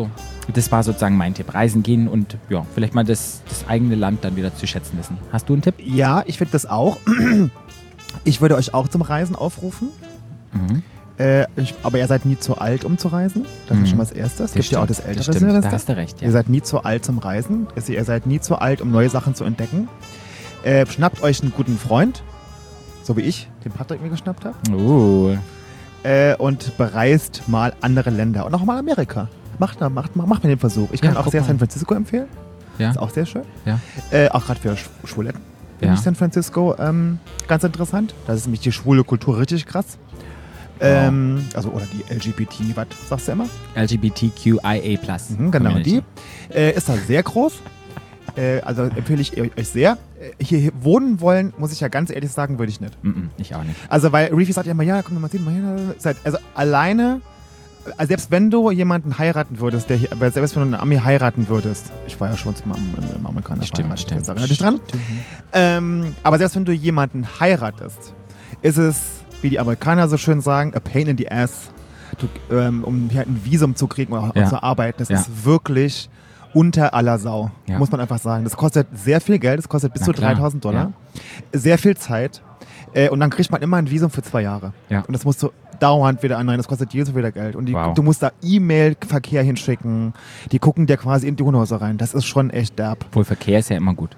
S2: das war sozusagen mein Tipp. Reisen gehen und ja, vielleicht mal das, das eigene Land dann wieder zu schätzen wissen. Hast du einen Tipp?
S1: Ja, ich finde das auch. Ich würde euch auch zum Reisen aufrufen.
S2: Mhm.
S1: Äh, ich, aber ihr seid nie zu alt, um zu reisen. Das
S2: Mhm.
S1: ist schon mal das Erste. Es
S2: Das
S1: gibt ja auch das
S2: stimmt,
S1: ältere
S2: das stimmt.
S1: Semester.
S2: Da hast du recht, ja.
S1: Ihr seid nie zu alt zum Reisen. Also ihr seid nie zu alt, um neue Sachen zu entdecken. Äh, schnappt euch einen guten Freund, so wie ich, den Patrick mir geschnappt habe.
S2: Oh.
S1: Äh, und bereist mal andere Länder und auch mal Amerika. Macht, da- macht, macht, macht mir den Versuch. Ich kann
S2: Ja,
S1: auch
S2: guck
S1: sehr
S2: mal.
S1: San Francisco empfehlen.
S2: Ja.
S1: Ist auch sehr schön.
S2: Ja.
S1: Äh, auch gerade für Sch Schwuletten finde
S2: Ja.
S1: ich San Francisco ähm, ganz interessant. Da ist nämlich die schwule Kultur richtig krass. Ähm, also, oder die L G B T, was sagst du immer?
S2: L G B T Q I A plus.
S1: Mhm, genau,
S2: Community.
S1: die. Äh, ist da sehr groß. Äh, also empfehle ich euch sehr. Äh, Hier, hier wohnen wollen, muss ich ja ganz ehrlich sagen, würde ich nicht.
S2: Mhm, ich auch nicht.
S1: Also, weil Reefy sagt ja immer, ja, komm mal sehen, mal hier. Seid- Also alleine, also selbst wenn du jemanden heiraten würdest, der hier, aber selbst wenn du einen Ami heiraten würdest, ich war ja schon zum Am- im, im Amerikaner
S2: Stimmt,
S1: verheiratet,
S2: stimmt.
S1: jetzt erinnere dich dran. Ähm, aber selbst wenn du jemanden heiratest, ist es, wie die Amerikaner so schön sagen, a pain in the ass, du, ähm, um hier ein Visum zu kriegen oder
S2: Ja.
S1: zu arbeiten. Das
S2: Ja.
S1: ist wirklich unter aller Sau,
S2: Ja.
S1: muss man einfach sagen. Das kostet sehr viel Geld, das kostet bis
S2: Na
S1: zu
S2: klar.
S1: dreitausend Dollar. Sehr viel Zeit. Äh, und dann kriegt man immer ein Visum für zwei Jahre.
S2: Ja.
S1: Und das musst du dauernd wieder annehmen. Das kostet jedes Mal wieder Geld. Und die,
S2: Wow.
S1: du musst da E-Mail-Verkehr hinschicken. Die gucken dir quasi in die Hundehose rein. Das ist schon echt derb.
S2: Obwohl Verkehr ist ja immer gut.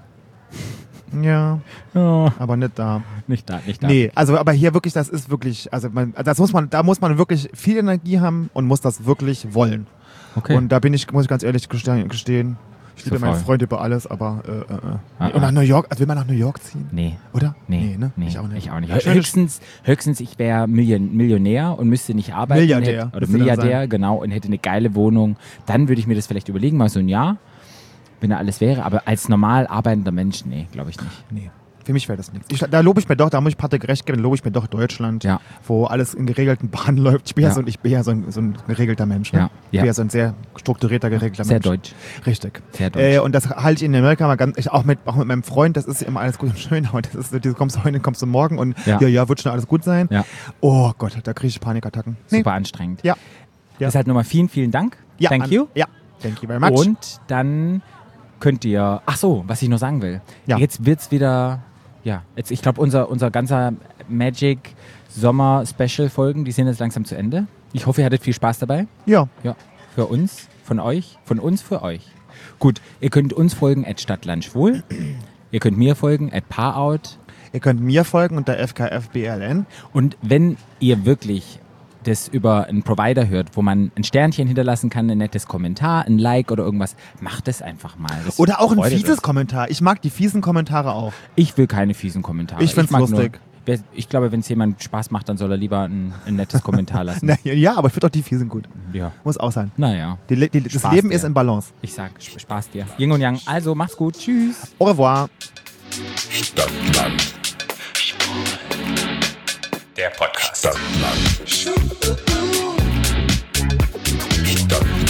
S1: Ja,
S2: Oh,
S1: aber nicht da.
S2: nicht da, nicht da.
S1: Nee, also aber hier wirklich, das ist wirklich, also man, das muss man, da muss man wirklich viel Energie haben und muss das wirklich wollen.
S2: Okay.
S1: Und da bin ich, muss ich ganz ehrlich gestehen, gestehen ich
S2: So
S1: liebe meinen
S2: faul.
S1: Freund über alles, aber äh, äh, äh.
S2: Ah,
S1: Und nach
S2: ah.
S1: New York, also will man nach New York ziehen?
S2: Nee.
S1: Oder?
S2: Nee,
S1: ne?
S2: nee,
S1: Ich auch nicht.
S2: Ich auch nicht.
S1: Schöne-
S2: Höchstens, höchstens ich wäre Million, Millionär und müsste nicht arbeiten.
S1: Milliardär,
S2: Hätte, oder
S1: müsste dann
S2: Milliardär,
S1: sein.
S2: genau, und hätte eine geile Wohnung. Dann würde ich mir das vielleicht überlegen, mal so ein Jahr, wenn da alles wäre. Aber als normal arbeitender Mensch, nee, glaube ich nicht.
S1: Nee. Für mich wäre das nichts. Ich, da lobe ich mir doch, da muss ich Patrick recht geben, lobe ich mir doch Deutschland,
S2: Ja.
S1: wo alles in geregelten Bahnen läuft. Ich bin ja,
S2: Ja.
S1: so, ein- ich bin ja so, ein, so ein geregelter Mensch. Ne?
S2: Ja,
S1: Ich bin
S2: ja.
S1: ja so ein sehr strukturierter, geregelter
S2: Sehr
S1: Mensch.
S2: deutsch.
S1: Richtig.
S2: Sehr deutsch.
S1: Äh, und das halte ich in Amerika mal ganz, ich, auch, mit, auch mit meinem Freund, das ist immer alles gut und schön, aber das ist, so, du kommst heute, kommst du morgen und ja,
S2: Ja.
S1: ja, wird schon alles gut sein.
S2: Ja.
S1: Oh Gott, da kriege ich Panikattacken. Nee.
S2: Super anstrengend.
S1: Ja. Ja.
S2: Deshalb nochmal vielen, vielen Dank.
S1: Ja,
S2: Thank
S1: an-
S2: you.
S1: Ja, thank you very much.
S2: Und dann könnt ihr, ach so, was ich noch sagen will.
S1: Ja.
S2: Jetzt wird's wieder, ja, jetzt, ich glaube, unser, unser ganzer Magic Sommer Special Folgen, die sind jetzt langsam zu Ende. Ich hoffe, ihr hattet viel Spaß dabei.
S1: Ja,
S2: Ja, für uns, von euch, von uns für euch. Gut, ihr könnt uns folgen at Stadtlandschwul. Ihr könnt mir folgen at Paarout.
S1: ihr könnt mir folgen unter F K F B L N.
S2: Und wenn ihr wirklich das über einen Provider hört, wo man ein Sternchen hinterlassen kann, ein nettes Kommentar, ein Like oder irgendwas, macht das einfach mal. Das
S1: Oder auch ein
S2: freut
S1: fieses
S2: uns.
S1: Kommentar. Ich mag die fiesen Kommentare auch.
S2: Ich will keine fiesen Kommentare.
S1: Ich find's
S2: mag
S1: lustig.
S2: Nur, wer, ich glaube, wenn es jemand Spaß macht, dann soll er lieber ein, ein nettes Kommentar lassen.
S1: Na, ja, aber ich finde auch die fiesen gut.
S2: Ja.
S1: Muss auch sein.
S2: Naja,
S1: Die, die, das
S2: Spaß
S1: Leben
S2: dir.
S1: ist in Balance.
S2: ich sag Sp- Spaß dir. Yin und Yang. Also, macht's gut. Tschüss.
S1: Au revoir.
S3: Stadtland. Der Podcast. Stadtland. Stadtland.